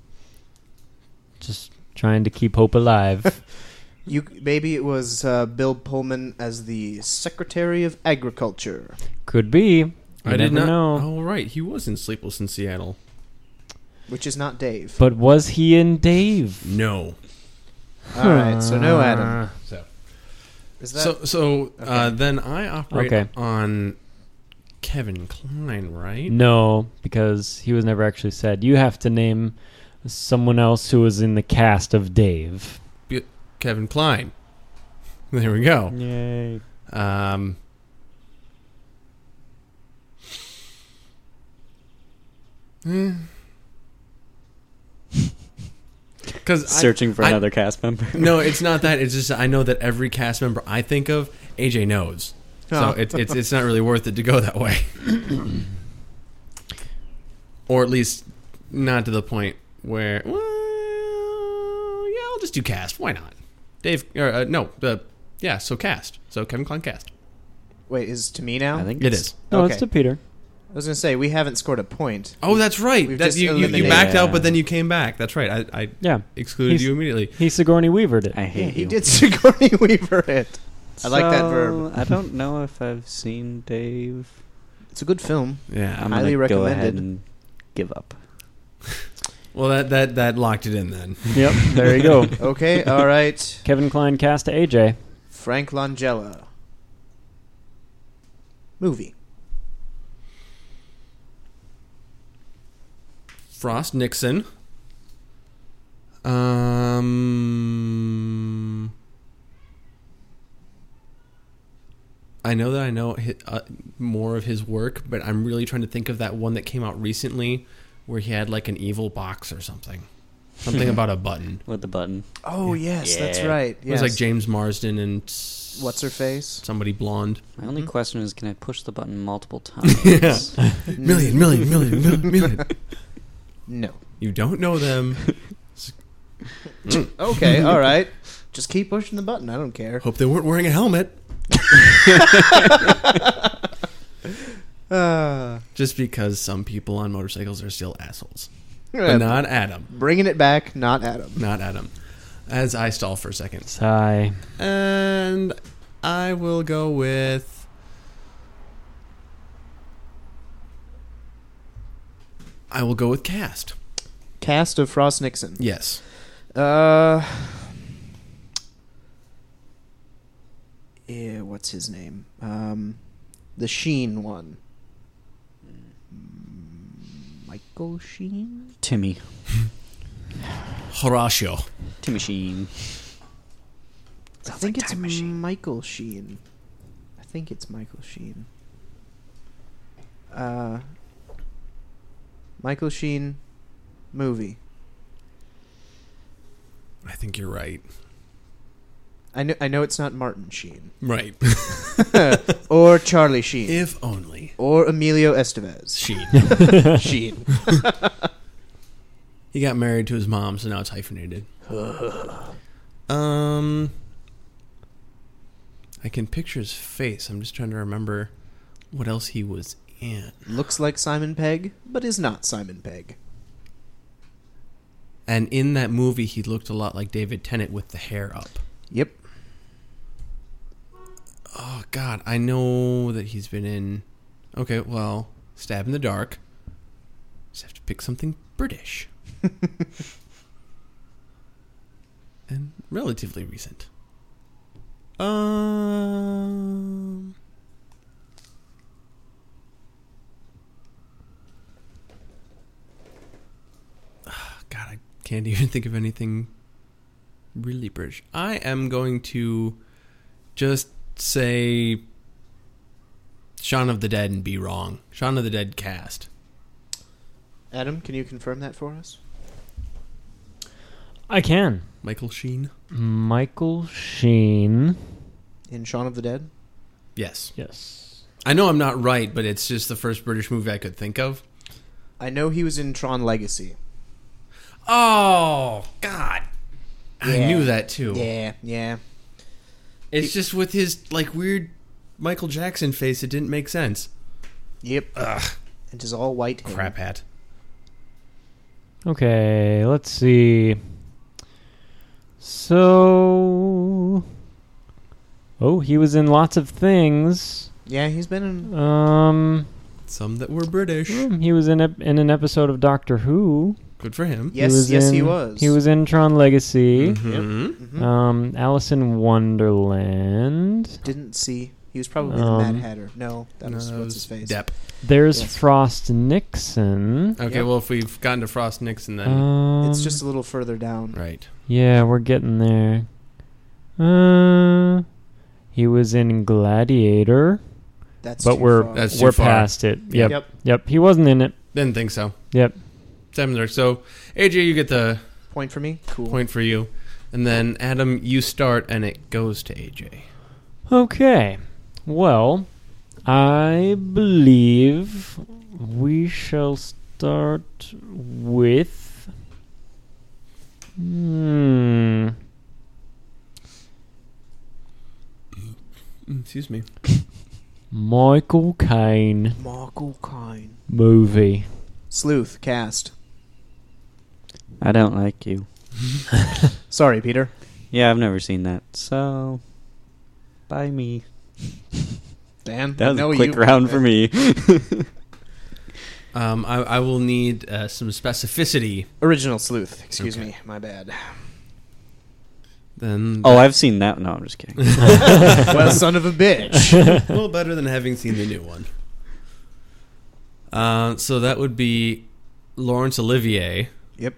Just trying to keep hope alive. Maybe it was Bill Pullman as the Secretary of Agriculture. Could be. You I did never not know. Oh, right. He was in Sleepless in Seattle. Which is not Dave. But was he in Dave? No. All right, so no Adam. So Is that okay. Then I operate Okay. on Kevin Kline, right? No, because he was never actually said. You have to name someone else who was in the cast of Dave. Kevin Kline. There we go. Yay. Because Searching for another cast member. No, it's not that. It's just I know that every cast member I think of, AJ knows. So Oh. it's not really worth it to go that way. Or at least not to the point where, well, yeah, I'll just do cast. Why not? Dave, yeah, so cast. So Kevin Kline cast. Wait, is it to me now? I think It it's- is. No, Okay. it's to Peter. I was going to say, we haven't scored a point. Oh, that's right. We've That, just you eliminated- backed out, Yeah. but then you came back. That's right. I Yeah. excluded He's- you immediately. He Sigourney Weavered it. I Yeah, hate he you. did Sigourney Weaver it. I like that So, verb. I don't know if I've seen Dave. It's a good film. Yeah. I'm Highly gonna go recommended. ahead and give up. Well, that locked it in then. Yep, there you go. Okay, all right. Kevin Kline cast to AJ. Frank Langella. Movie. Frost Nixon. I know that I know more of his work, but I'm really trying to think of that one that came out recently where he had like an evil box or something. Something about a button. With the button. Oh, yes, that's Yeah. right. It was Yes. like James Marsden and What's her face? somebody blonde. My only Mhm. question is, can I push the button multiple times? Yeah. Million. No. You don't know them. Okay, all right. Just keep pushing the button. I don't care. Hope they weren't wearing a helmet. Just because some people on motorcycles are still assholes. But not Adam. Bringing it back, not Adam. Not Adam. As I stall for a second. Sigh. And I will go with... cast. Cast of Frost Nixon. Yes. What's his name? The Sheen one. Michael Sheen? Timmy. Horatio. Timmy Sheen. I think it's Michael Sheen. I think it's Michael Sheen. Michael Sheen movie. I think you're right. I know it's not Martin Sheen. Right. Or Charlie Sheen. If only. Or Emilio Estevez. Sheen. Sheen. He got married to his mom, so now it's hyphenated. I can picture his face. I'm just trying to remember what else he was in. Looks like Simon Pegg, but is not Simon Pegg. And in that movie, he looked a lot like David Tennant with the hair up. Yep. God, I know that he's been in... Okay, well, Stab in the Dark. Just have to pick something British. And relatively recent. God, I can't even think of anything really British. I am going to just say Shaun of the Dead and be wrong. Shaun of the Dead cast. Adam, can you confirm that for us? I can. Michael Sheen? Michael Sheen. In Shaun of the Dead? Yes. Yes. I know I'm not right, but it's just the first British movie I could think of. I know he was in Tron Legacy. Oh, God. I Yeah. knew that too. Yeah. It's just with his like weird Michael Jackson face, it didn't make sense. Yep. Ugh. And his all white hair. Crap hat. Okay, let's see. So... Oh, he was in lots of things. Yeah, he's been in... Some that were British. He was in an episode of Doctor Who. Good for him. Yes, he was. He was in Tron Legacy. Mhm. Mhm. Alice in Wonderland. Didn't see. He was probably the Mad Hatter. No, that was what's his face. Depp. There's Yes. Frost Nixon. Okay, Yep. well, if we've gotten to Frost Nixon, then... It's just a little further down. right. Yeah, we're getting there. He was in Gladiator, That's but too we're far. That's too we're far. past it. Yep. Yep. He wasn't in it. Didn't think so. Yep. Similar. So, AJ, you get the Point for me? Cool. point for you. And then, Adam, you start, and it goes to AJ. Okay. Well, I believe we shall start with. Excuse me. Michael Caine Michael Caine. movie. Sleuth, cast. I don't like you. Sorry, Peter. Yeah, I've never seen that. So, by me. Dan? That was I know a quick you- round for me. I will need some specificity. Original Sleuth. Excuse Okay. me. My bad. Then Oh, I've seen that. No, I'm just kidding. Well, son of a bitch. a little better than having seen the new one. So that would be Laurence Olivier, Yep.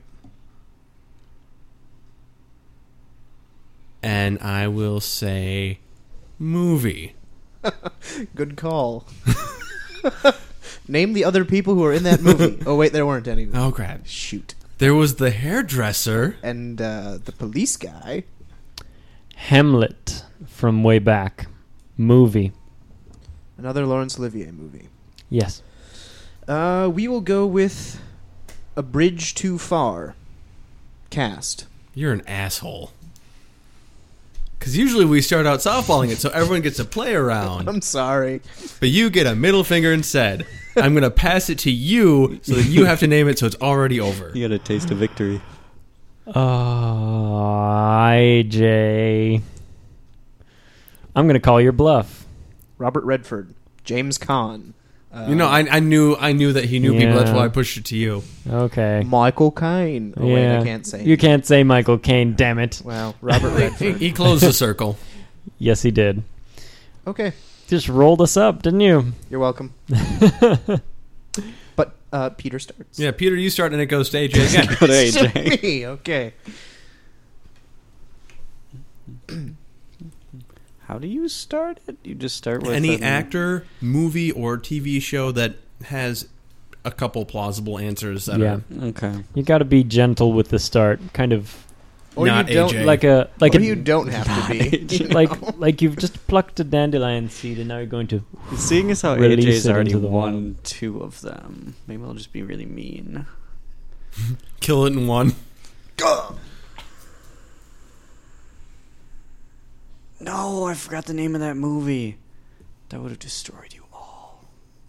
and I will say movie. Good call. Name the other people who are in that movie. Oh, wait, there weren't any. Oh crap! Shoot. There was the hairdresser. And the police guy. Hamlet from way back. Movie. Another Laurence Olivier movie. Yes. We will go with A Bridge Too Far. Cast. You're an asshole. Because usually we start out softballing it so everyone gets to play around. I'm sorry. But you get a middle finger instead. I'm going to pass it to you so that you have to name it so it's already over. You got a taste of victory. IJ. I'm going to call your bluff. Robert Redford. James Caan. You know, I knew that he knew people. That's Yeah. why I pushed it to you. Okay. Michael Caine. Oh, wait, I can't say. You can't say Michael Caine, damn it. Well, Robert Redford. He closed the circle. Yes, he did. Okay. Just rolled us up, didn't you? You're welcome. But Peter starts. Yeah, Peter, you start and it goes to AJ again. Go to AJ. Me, okay. How do you start it? You just start with Any an- actor, movie, or TV show that has a couple plausible answers that Yeah. are Okay. You got to be gentle with the start, kind of Or not you don't AJ. like a or you don't have to be. you know? like you've just plucked a dandelion seed and now you're going to Seeing as how Release AJ's it already into the won 2 of them, maybe I'll just be really mean. kill it in one. No, I forgot the name of that movie. That would have destroyed you all.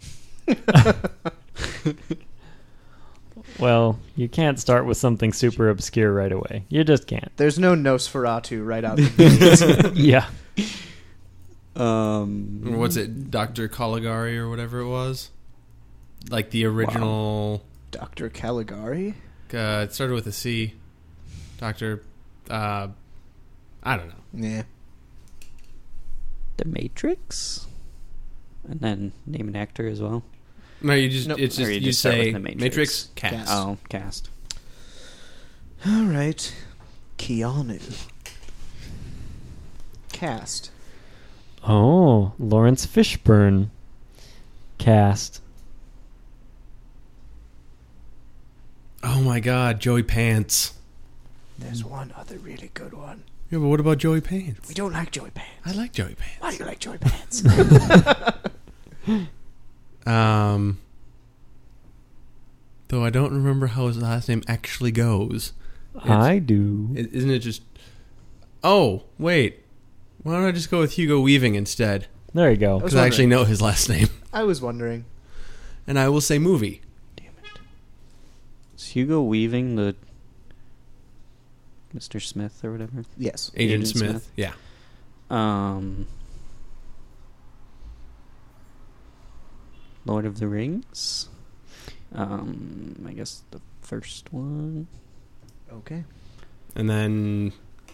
well, you can't start with something super obscure right away. You just can't. There's no Nosferatu right out the gate. Yeah. Or what's it, Dr. Caligari or whatever it was? Like the original... Dr. Caligari? It started with a C. Dr. I don't know. Yeah. The Matrix? And then name an actor as well? No, you just Nope. it's Or just you you just start with say the Matrix. Matrix cast. Oh, cast. All right. Keanu. Cast. Oh, Lawrence Fishburne. Cast. Oh my God, Joey Pants. There's one other really good one. Yeah, but what about Joey Pants? We don't like Joey Pants. I like Joey Pants. Why do you like Joey Pants? Though I don't remember how his last name actually goes. I do. Isn't it just... Oh, wait. Why don't I just go with Hugo Weaving instead? There you go. was Because I actually wondering. know his last name. I was wondering. And I will say movie. Damn it. Is Hugo Weaving the Mr. Smith or whatever? Yes. Agent Agent Smith. Smith. Yeah. Lord of the Rings. I guess the first one. Okay. And then...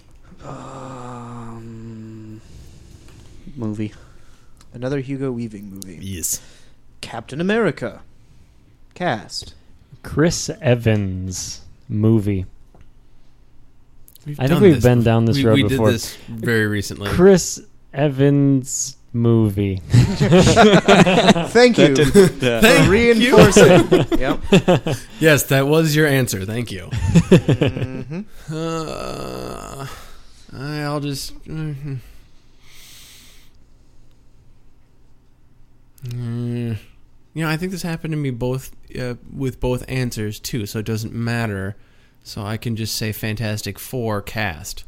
Movie. Another Hugo Weaving movie. Yes. Captain America. Cast. Chris Evans movie. I think done we've this been before. down this road we before. did this very recently. Chris Evans movie. Thank you Thank for reinforcing. Yep. Yes, that was your answer. Thank you. Mhm. I'll just... I think this happened to me both with both answers too, so it doesn't matter. So I can just say Fantastic Four cast.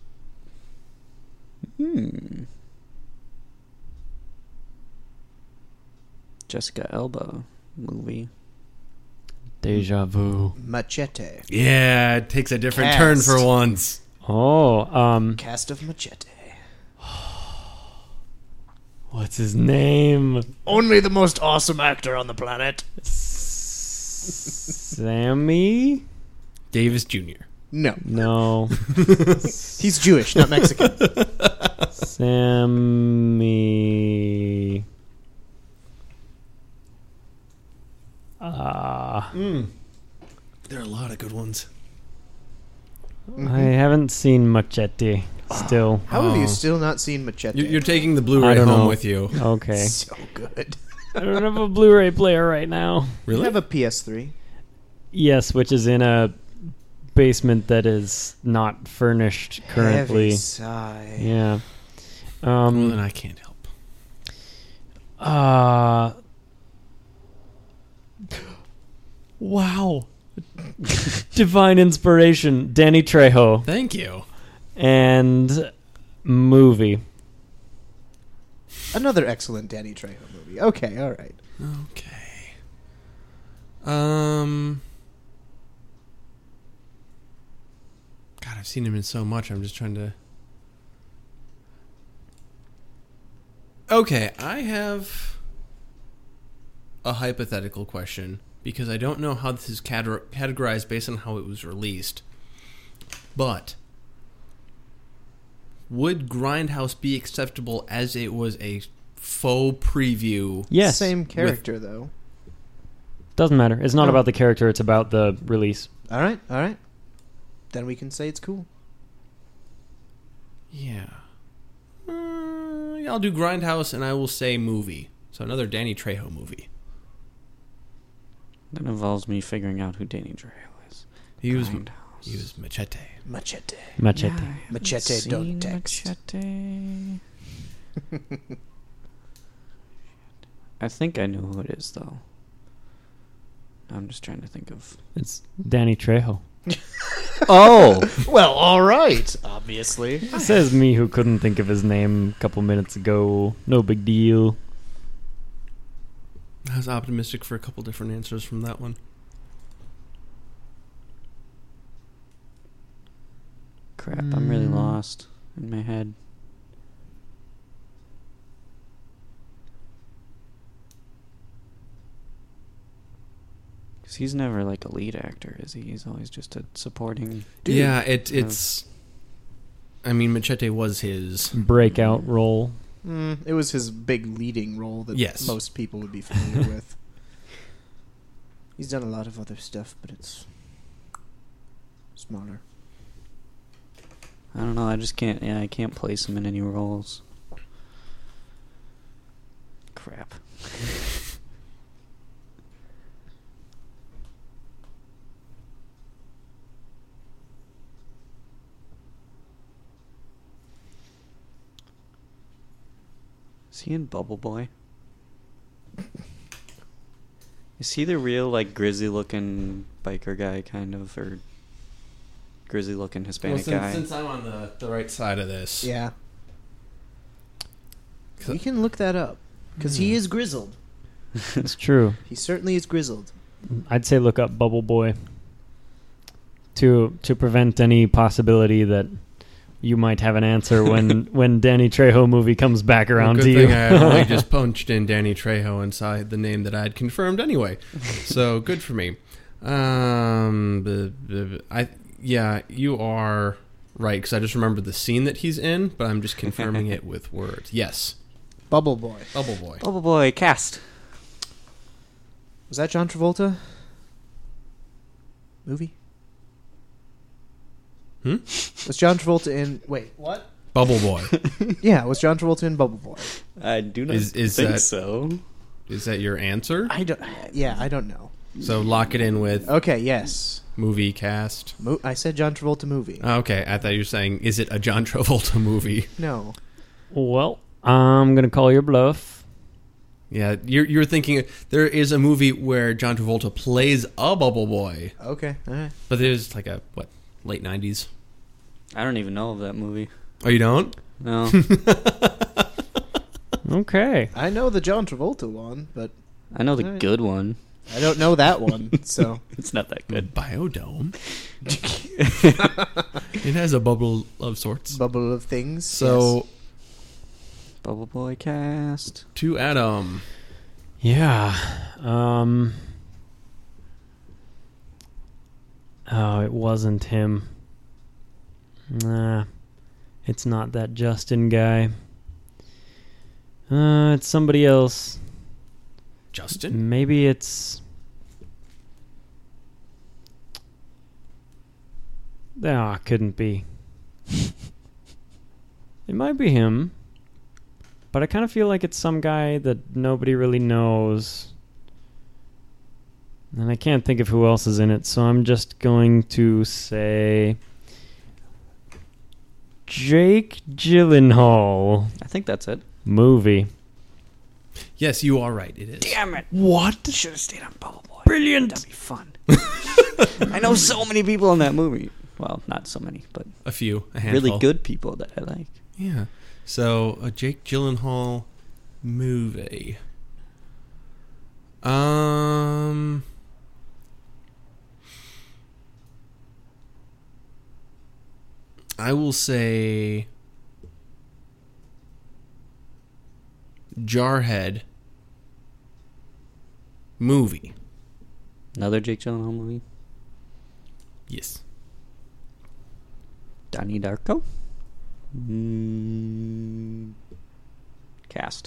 Jessica Alba movie. Deja vu. Machete. Yeah, it takes a different Cast. turn for once. Oh, Cast of Machete. what's his name? Only the most awesome actor on the planet. Sammy? Davis Jr. No. No. He's Jewish, not Mexican. Sammy. There are a lot of good ones. I haven't seen Machete still. How have Oh. you still not seen Machete? You're taking the I Blu-ray don't home know. with you. Okay. So good. I don't have a Blu-ray player right now. Really? You have a PS3. Yes, which is in a basement that is not furnished currently. Heavy sigh. Yeah. Well, then I can't help. Wow. Divine inspiration. Danny Trejo. Thank you. And movie. Another excellent Danny Trejo movie. Okay, all right. Okay. God, I've seen him in so much. I'm just trying to... Okay, I have a hypothetical question because I don't know how this is categorized based on how it was released. But would Grindhouse be acceptable as it was a faux preview? Yes. Same character, though. Doesn't matter. It's not Oh. about the character. It's about the release. All right, all right. Then we can say it's cool. Yeah. I'll do Grindhouse and I will say movie. So another Danny Trejo movie. That involves me figuring out who Danny Trejo is. He was Grindhouse. Machete. Machete. Machete. Yeah, I haven't Machete seen don't text. Machete. I think I know who it is, though. I'm just trying to think of... It's Danny Trejo. Oh! Well, all right. Obviously. Says me who couldn't think of his name a couple minutes ago. No big deal. I was optimistic for a couple different answers from that one. Crap, I'm really lost in my head. 'Cause he's never like a lead actor, is he? He's always just a supporting. Dude. Yeah, it's. I mean, Machete was his. Breakout role. It was his big leading role that Yes. most people would be familiar with. He's done a lot of other stuff, but it's smaller. I don't know. I just can't. Yeah, I can't place him in any roles. Crap. Is he in Bubble Boy? Is he the real, like, grizzly-looking biker guy, kind of, or grizzly-looking Hispanic guy? Since I'm on the right side of this, Yeah. We can look that up. Because he is grizzled. It's true. He certainly is grizzled. I'd say look up Bubble Boy to prevent any possibility that you might have an answer when Danny Trejo movie comes back around good to thing you. I had only just punched in Danny Trejo inside the name that I had confirmed anyway, so good for me. Yeah, you are right because I just remember the scene that he's in, but I'm just confirming it with words. Yes, Bubble Boy. Bubble Boy. Bubble Boy cast. Was that John Travolta? Movie? Was John Travolta in... Wait, what? Bubble Boy. Yeah, was John Travolta in Bubble Boy? I do not Is think that- so. Is that your answer? I don't... Yeah, I don't know. So lock it in with Okay, yes. movie cast. I said John Travolta movie. Okay, I thought you were saying, is it a John Travolta movie? No. Well, I'm gonna call your bluff. Yeah, you're thinking there is a movie where John Travolta plays a Bubble Boy, Okay, all right. but there's like late 90s. I don't even know of that movie. Oh, you don't? No. Okay. I know the John Travolta one, but I know the Alright. good one. I don't know that one, so... It's not that good. Biodome. It has a bubble of sorts. Bubble of things. So, Bubble Boy cast. to Adam. Yeah. Oh, it wasn't him. Nah. It's not that Justin guy. It's somebody else. Justin? Maybe it's... couldn't be. It might be him. But I kind of feel like it's some guy that nobody really knows. And I can't think of who else is in it, so I'm just going to say... Jake Gyllenhaal. I think that's it. Movie. Yes, you are right. It is. Damn it. What? Should have stayed on Bubble Boy. Brilliant. That'd be fun. I know so many people in that movie. Well, not so many, but A handful. really good people that I like. Yeah. So, a Jake Gyllenhaal movie. I will say Jarhead movie. Another Jake Gyllenhaal movie. Yes. Donnie Darko. Cast.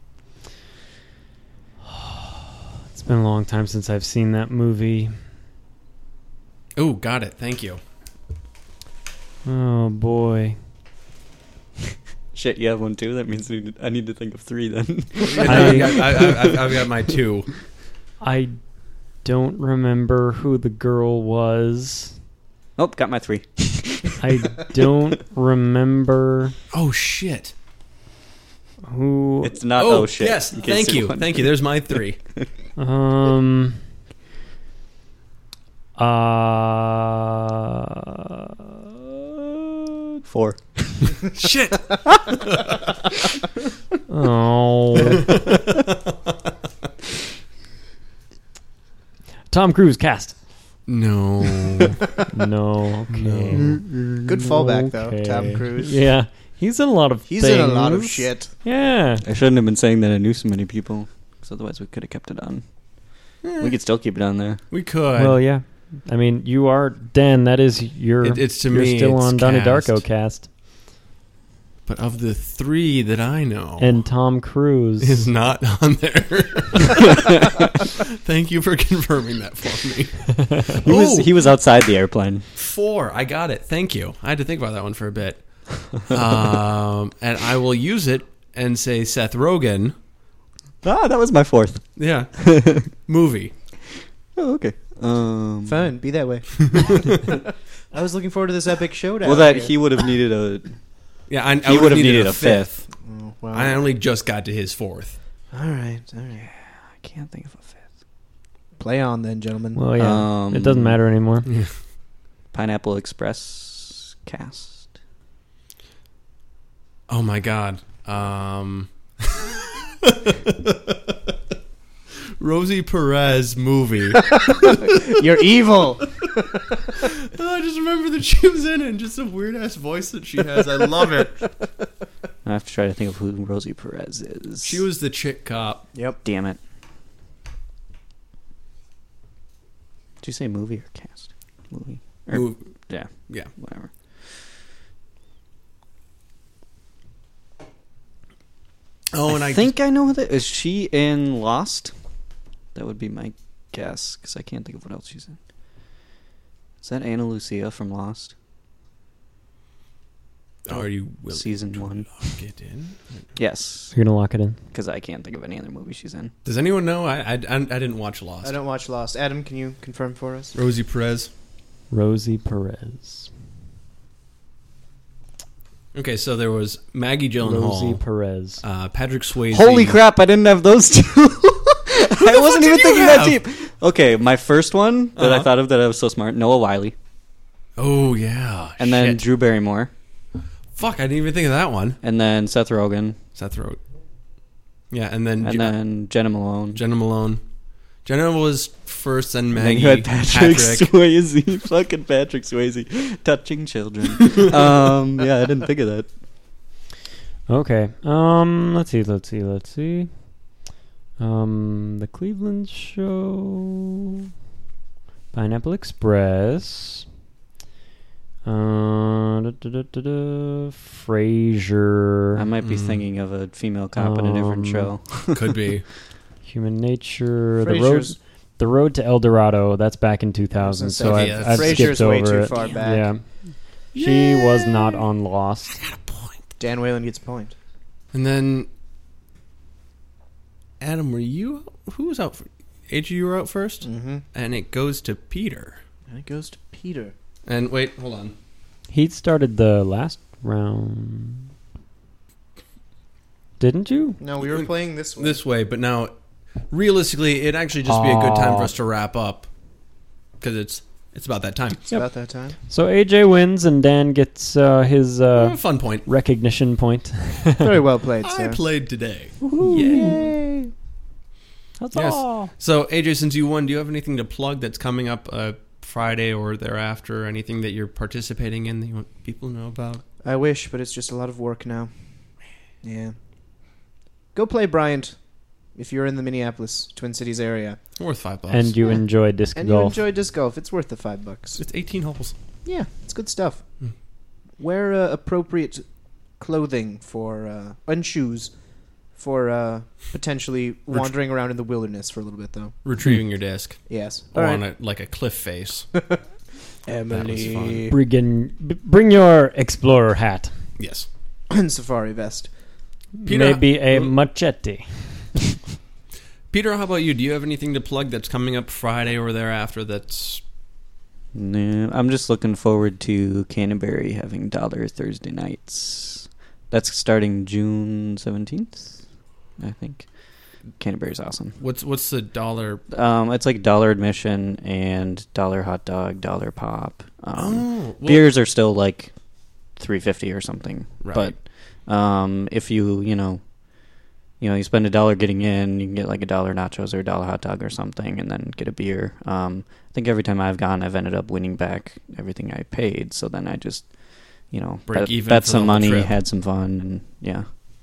It's been a long time since I've seen that movie. Oh, got it. Thank you. Oh, boy. Shit, you have one too? That means I need to think of three then. I've got my two. I don't remember who the girl was. Oh, got my three. I don't remember Oh, shit. who... It's not oh shit. Yes, can't thank say you. one. Thank you. There's my three. Four. Shit. Oh. Tom Cruise cast. No. No. Okay. Good fallback, though. Okay. Tom Cruise. Yeah. He's in a lot of He's in a lot of things. shit. Yeah. I shouldn't have been saying that I knew so many people, because otherwise we could have kept it on. We could still keep it on there. We could. Well, yeah. I mean, you are Dan. That is your. It's to you're me. still it's on Donnie cast. Darko cast, But of the 3 that I know, and Tom Cruise is not on there. Thank you for confirming that for me. He was outside the airplane. 4. I got it. Thank you. I had to think about that one for a bit. And I will use it and say Seth Rogen. Ah, that was my 4th. Yeah. Movie. Oh, okay. Fun. Be that way. I was looking forward to this epic showdown. Well, that here. he would have needed a. Yeah, I He would have needed a 5th. Oh, well. I only just got to his 4th. All right. I can't think of a 5th. Play on then, gentlemen. Well, yeah, it doesn't matter anymore. Pineapple Express cast. Oh my god. Rosie Perez movie. You're evil. I just remember that she was in it and just a weird ass voice that she has. I love it. I have to try to think of who Rosie Perez is. She was the chick cop. Yep. Damn it. Did you say movie or cast? Movie. Yeah. Yeah. Whatever. Oh, and I think I know who that is. She in Lost? That would be my guess, because I can't think of what else she's in. Is that Anna Lucia from Lost? Are you willing Season to 1. lock it in? Yes, You're gonna lock it in. because I can't think of any other movie she's in. Does anyone know? I didn't watch Lost. I don't watch Lost. Adam, can you confirm for us? Rosie Perez. Rosie Perez. Okay, so there was Maggie Rosie Gyllenhaal, Perez. Patrick Swayze. Holy crap, I didn't have those two. I wasn't even did you thinking that have? deep. Okay, my first one that I Uh-huh. thought of that I was so smart, Noah Wyle. Oh yeah, And then Shit. Drew Barrymore. Fuck, I didn't even think of that one. And then Seth Rogen. Seth Rogen. Yeah, and then And then Jenna Malone. Jenna Malone. Jenna was first, then And then Maggie. you had Patrick Swayze. Fucking Patrick Swayze. Touching children. Yeah, I didn't think of that. Okay. Let's see. The Cleveland Show. Pineapple Express. Frasier. I might be thinking of a female cop in a different show. Could be. Human Nature. Frasier's- The Road to El Dorado. That's back in 2000. So Okay, I've, yeah, I've Frasier's skipped way over too it. far back. Yeah. She was not on Lost. Dan Whalen gets a point. And then, Adam, were you? Who was out? AJ, you were out first, Mm-hmm. and it goes to Peter. And it goes to Peter. And wait, hold on. He started the last round. Didn't you? No, we were playing this one. This way, but now, realistically, it'd actually just be a good time for us to wrap up because it's about that time. It's about that time. So AJ wins and Dan gets his Fun point. recognition point. Very well played, I sir. played today. Yay! That's Yes. all. So AJ, since you won, do you have anything to plug that's coming up Friday or thereafter? Anything that you're participating in that you want people to know about? I wish, but it's just a lot of work now. Yeah. Go play Bryant if you're in the Minneapolis, Twin Cities area. Worth $5. And you Yeah. enjoy disc And you golf. enjoy disc golf. It's worth the $5. It's 18 holes. Yeah, it's good stuff. Hmm. Wear appropriate clothing for and shoes for potentially wandering around in the wilderness for a little bit, though. Retrieving your disc. Yes. Or All on right. like a cliff face. Emily. Bring your explorer hat. Yes. And safari vest. Peter- Maybe a machete. Peter, how about you? Do you have anything to plug that's coming up Friday or thereafter that's... No, I'm just looking forward to Canterbury having Dollar Thursday nights. That's starting June 17th, I think. Canterbury's awesome. What's the dollar... It's like $1 admission and $1 hot dog, $1 pop. well, Beers are still like $3.50 or something. Right. But if you you spend $1 getting in, you can get like $1 nachos or $1 hot dog or something, and then get a beer. I think every time I've gone, I've ended up winning back everything I paid. So then I just, Break even bet for the some whole money, trip. had some fun, and yeah,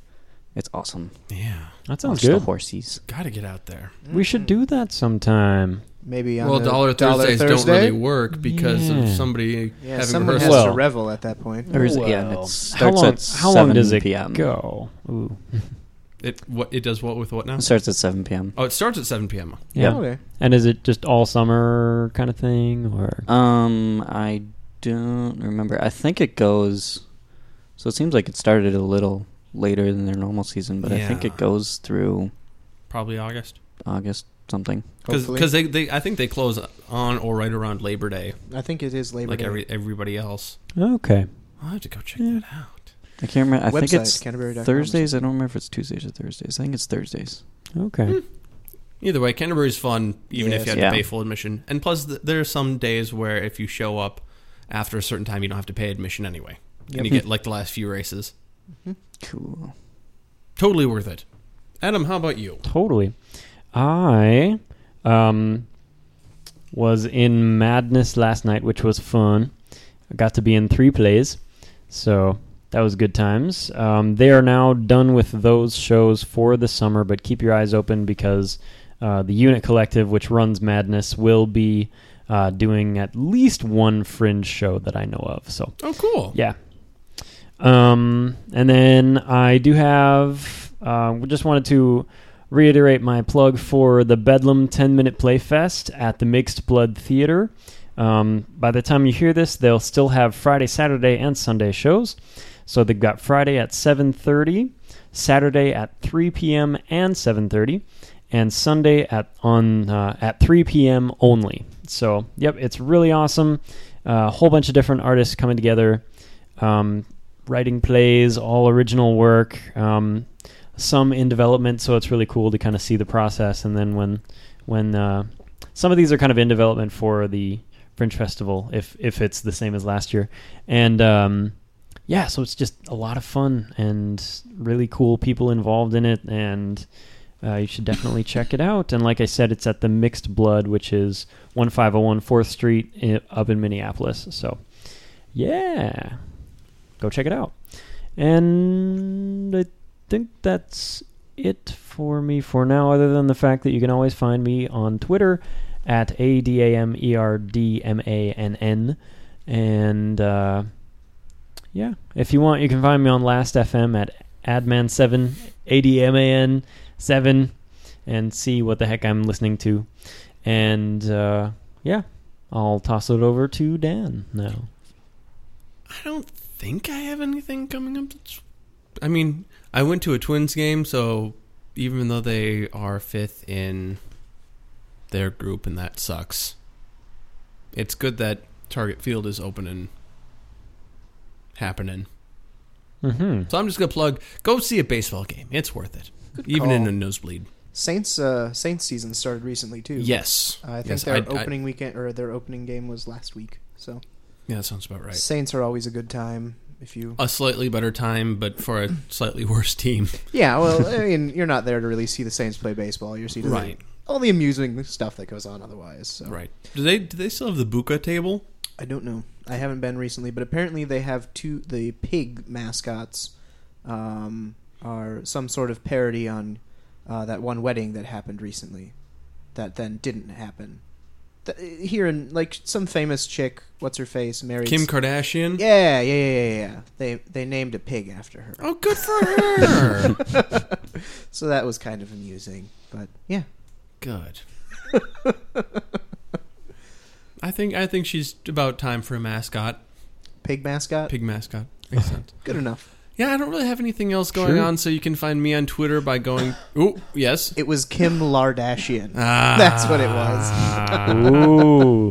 It's awesome. Yeah. That sounds Watch the good. horsies. Gotta get out there. We should do that sometime. Maybe on Well, a Dollar Thursdays don't really work because Yeah. of somebody Yeah, having someone has rehearsal. to revel at that point. Or is it- yeah, Well, it starts at how long does 7 it p.m. go? Ooh. It does what with what now? It starts at 7 p.m. Oh, it starts at 7 p.m. Yeah. Oh, okay. And is it just all summer kind of thing, or? I don't remember. I think it goes. So it seems like it started a little later than their normal season, but I think Yeah. it goes through Probably August. August something. Hopefully. Because they I think they close on or right around Labor Day, I think it is Labor like Day. everybody else. Okay. I'll have to go check Yeah. that out. I can't remember. I think Website, it's Canterbury.com. Thursdays. I don't remember if it's Tuesdays or Thursdays. I think it's Thursdays. Okay. Either way, Canterbury's fun, even if you have Yes. to pay Yeah. full admission. And plus, there are some days where if you show up after a certain time, you don't have to pay admission anyway. Yep. And you get like the last few races. Cool. Totally worth it. Adam, how about you? Totally. I was in Madness last night, which was fun. I got to be in 3 plays, so that was good times. They are now done with those shows for the summer, but keep your eyes open because the Unit Collective, which runs Madness, will be doing at least one fringe show that I know of. So Oh, cool. yeah. And then I do have, just wanted to reiterate my plug for the Bedlam 10-Minute Playfest at the Mixed Blood Theater. By the time you hear this, they'll still have Friday, Saturday, and Sunday shows. So they've got Friday at 7:30, Saturday at 3 p.m. and 7:30, and Sunday at 3 p.m. only. So, yep, it's really awesome. A whole bunch of different artists coming together, writing plays, all original work, some in development, so it's really cool to kind of see the process. And then when some of these are kind of in development for the Fringe Festival, if it's the same as last year. And yeah, so it's just a lot of fun and really cool people involved in it, and you should definitely check it out. And like I said, it's at the Mixed Blood, which is 1501 4th Street up in Minneapolis. So yeah, go check it out. And I think that's it for me for now, other than the fact that you can always find me on Twitter at ADAMERDMANN. And yeah, if you want, you can find me on Last.fm at Adman7, ADMAN7, and see what the heck I'm listening to. And yeah, I'll toss it over to Dan now. I don't think I have anything coming up. I mean, I went to a Twins game, so even though they are 5th in their group, and that sucks, it's good that Target Field is open and happening. Mm-hmm. So I'm just going to plug, go see a baseball game. It's worth it. Good Even call. in a nosebleed. Saints season started recently too. Yes. I think Yes, their opening weekend or their opening game was last week. So Yeah, that sounds about right. Saints are always a good time if you. A slightly better time, but for a slightly worse team. Yeah, well, I mean, you're not there to really see the Saints play baseball. You're seeing Right. all the amusing stuff that goes on otherwise. So. Right. Do they still have the Buka table? I don't know. I haven't been recently, but apparently they have the pig mascots are some sort of parody on that one wedding that happened recently that then didn't happen. Here in, like, some famous chick, what's her face, married... Kim Kardashian? Yeah. They named a pig after her. Oh, good for her. So that was kind of amusing, but yeah. Good. I think she's about time for a mascot. Pig mascot? Pig mascot. Makes sense. Good enough. Yeah, I don't really have anything else going Sure. on, so you can find me on Twitter by going... Ooh, yes. It was Kim Lardashian. Ah. That's what it was. Ooh.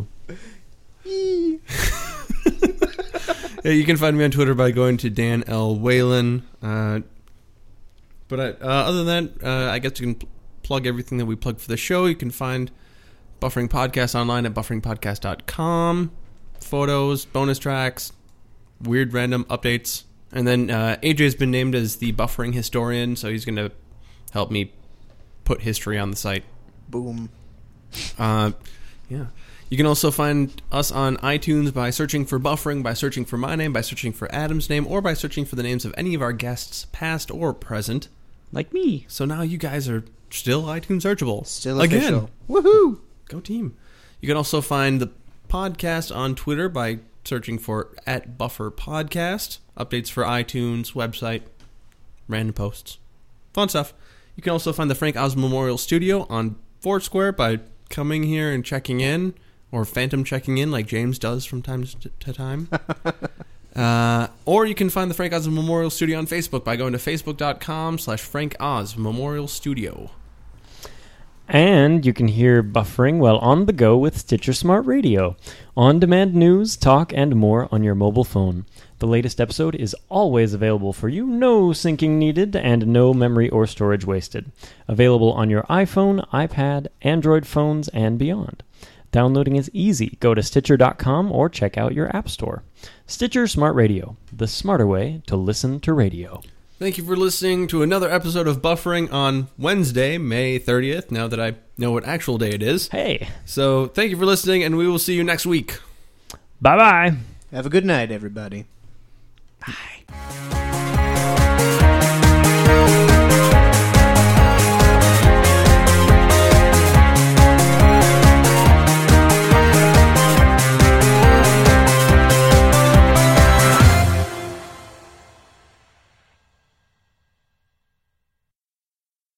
Yeah, you can find me on Twitter by going to Dan L. Whalen. But other than that, I guess you can plug everything that we plug for the show. You can find Buffering Podcast online at bufferingpodcast.com. Photos, bonus tracks, weird random updates. And then AJ's been named as the buffering historian, so he's going to help me put history on the site. Boom. Yeah. You can also find us on iTunes by searching for Buffering, by searching for my name, by searching for Adam's name, or by searching for the names of any of our guests, past or present. Like me. So now you guys are still iTunes searchable. Still Again. official. Woohoo! Go team. You can also find the podcast on Twitter by searching for @BufferPodcast. Updates for iTunes, website, random posts. Fun stuff. You can also find the Frank Oz Memorial Studio on Foursquare by coming here and checking in, or phantom checking in like James does from time to time. Or you can find the Frank Oz Memorial Studio on Facebook by going to facebook.com/Frank Oz Memorial Studio. And you can hear Buffering while on the go with Stitcher Smart Radio. On-demand news, talk, and more on your mobile phone. The latest episode is always available for you, no syncing needed, and no memory or storage wasted. Available on your iPhone, iPad, Android phones, and beyond. Downloading is easy. Go to Stitcher.com or check out your app store. Stitcher Smart Radio, the smarter way to listen to radio. Thank you for listening to another episode of Buffering on Wednesday, May 30th, now that I know what actual day it is. Hey, So thank you for listening, and we will see you next week. bye-bye. Have a good night, everybody. Bye.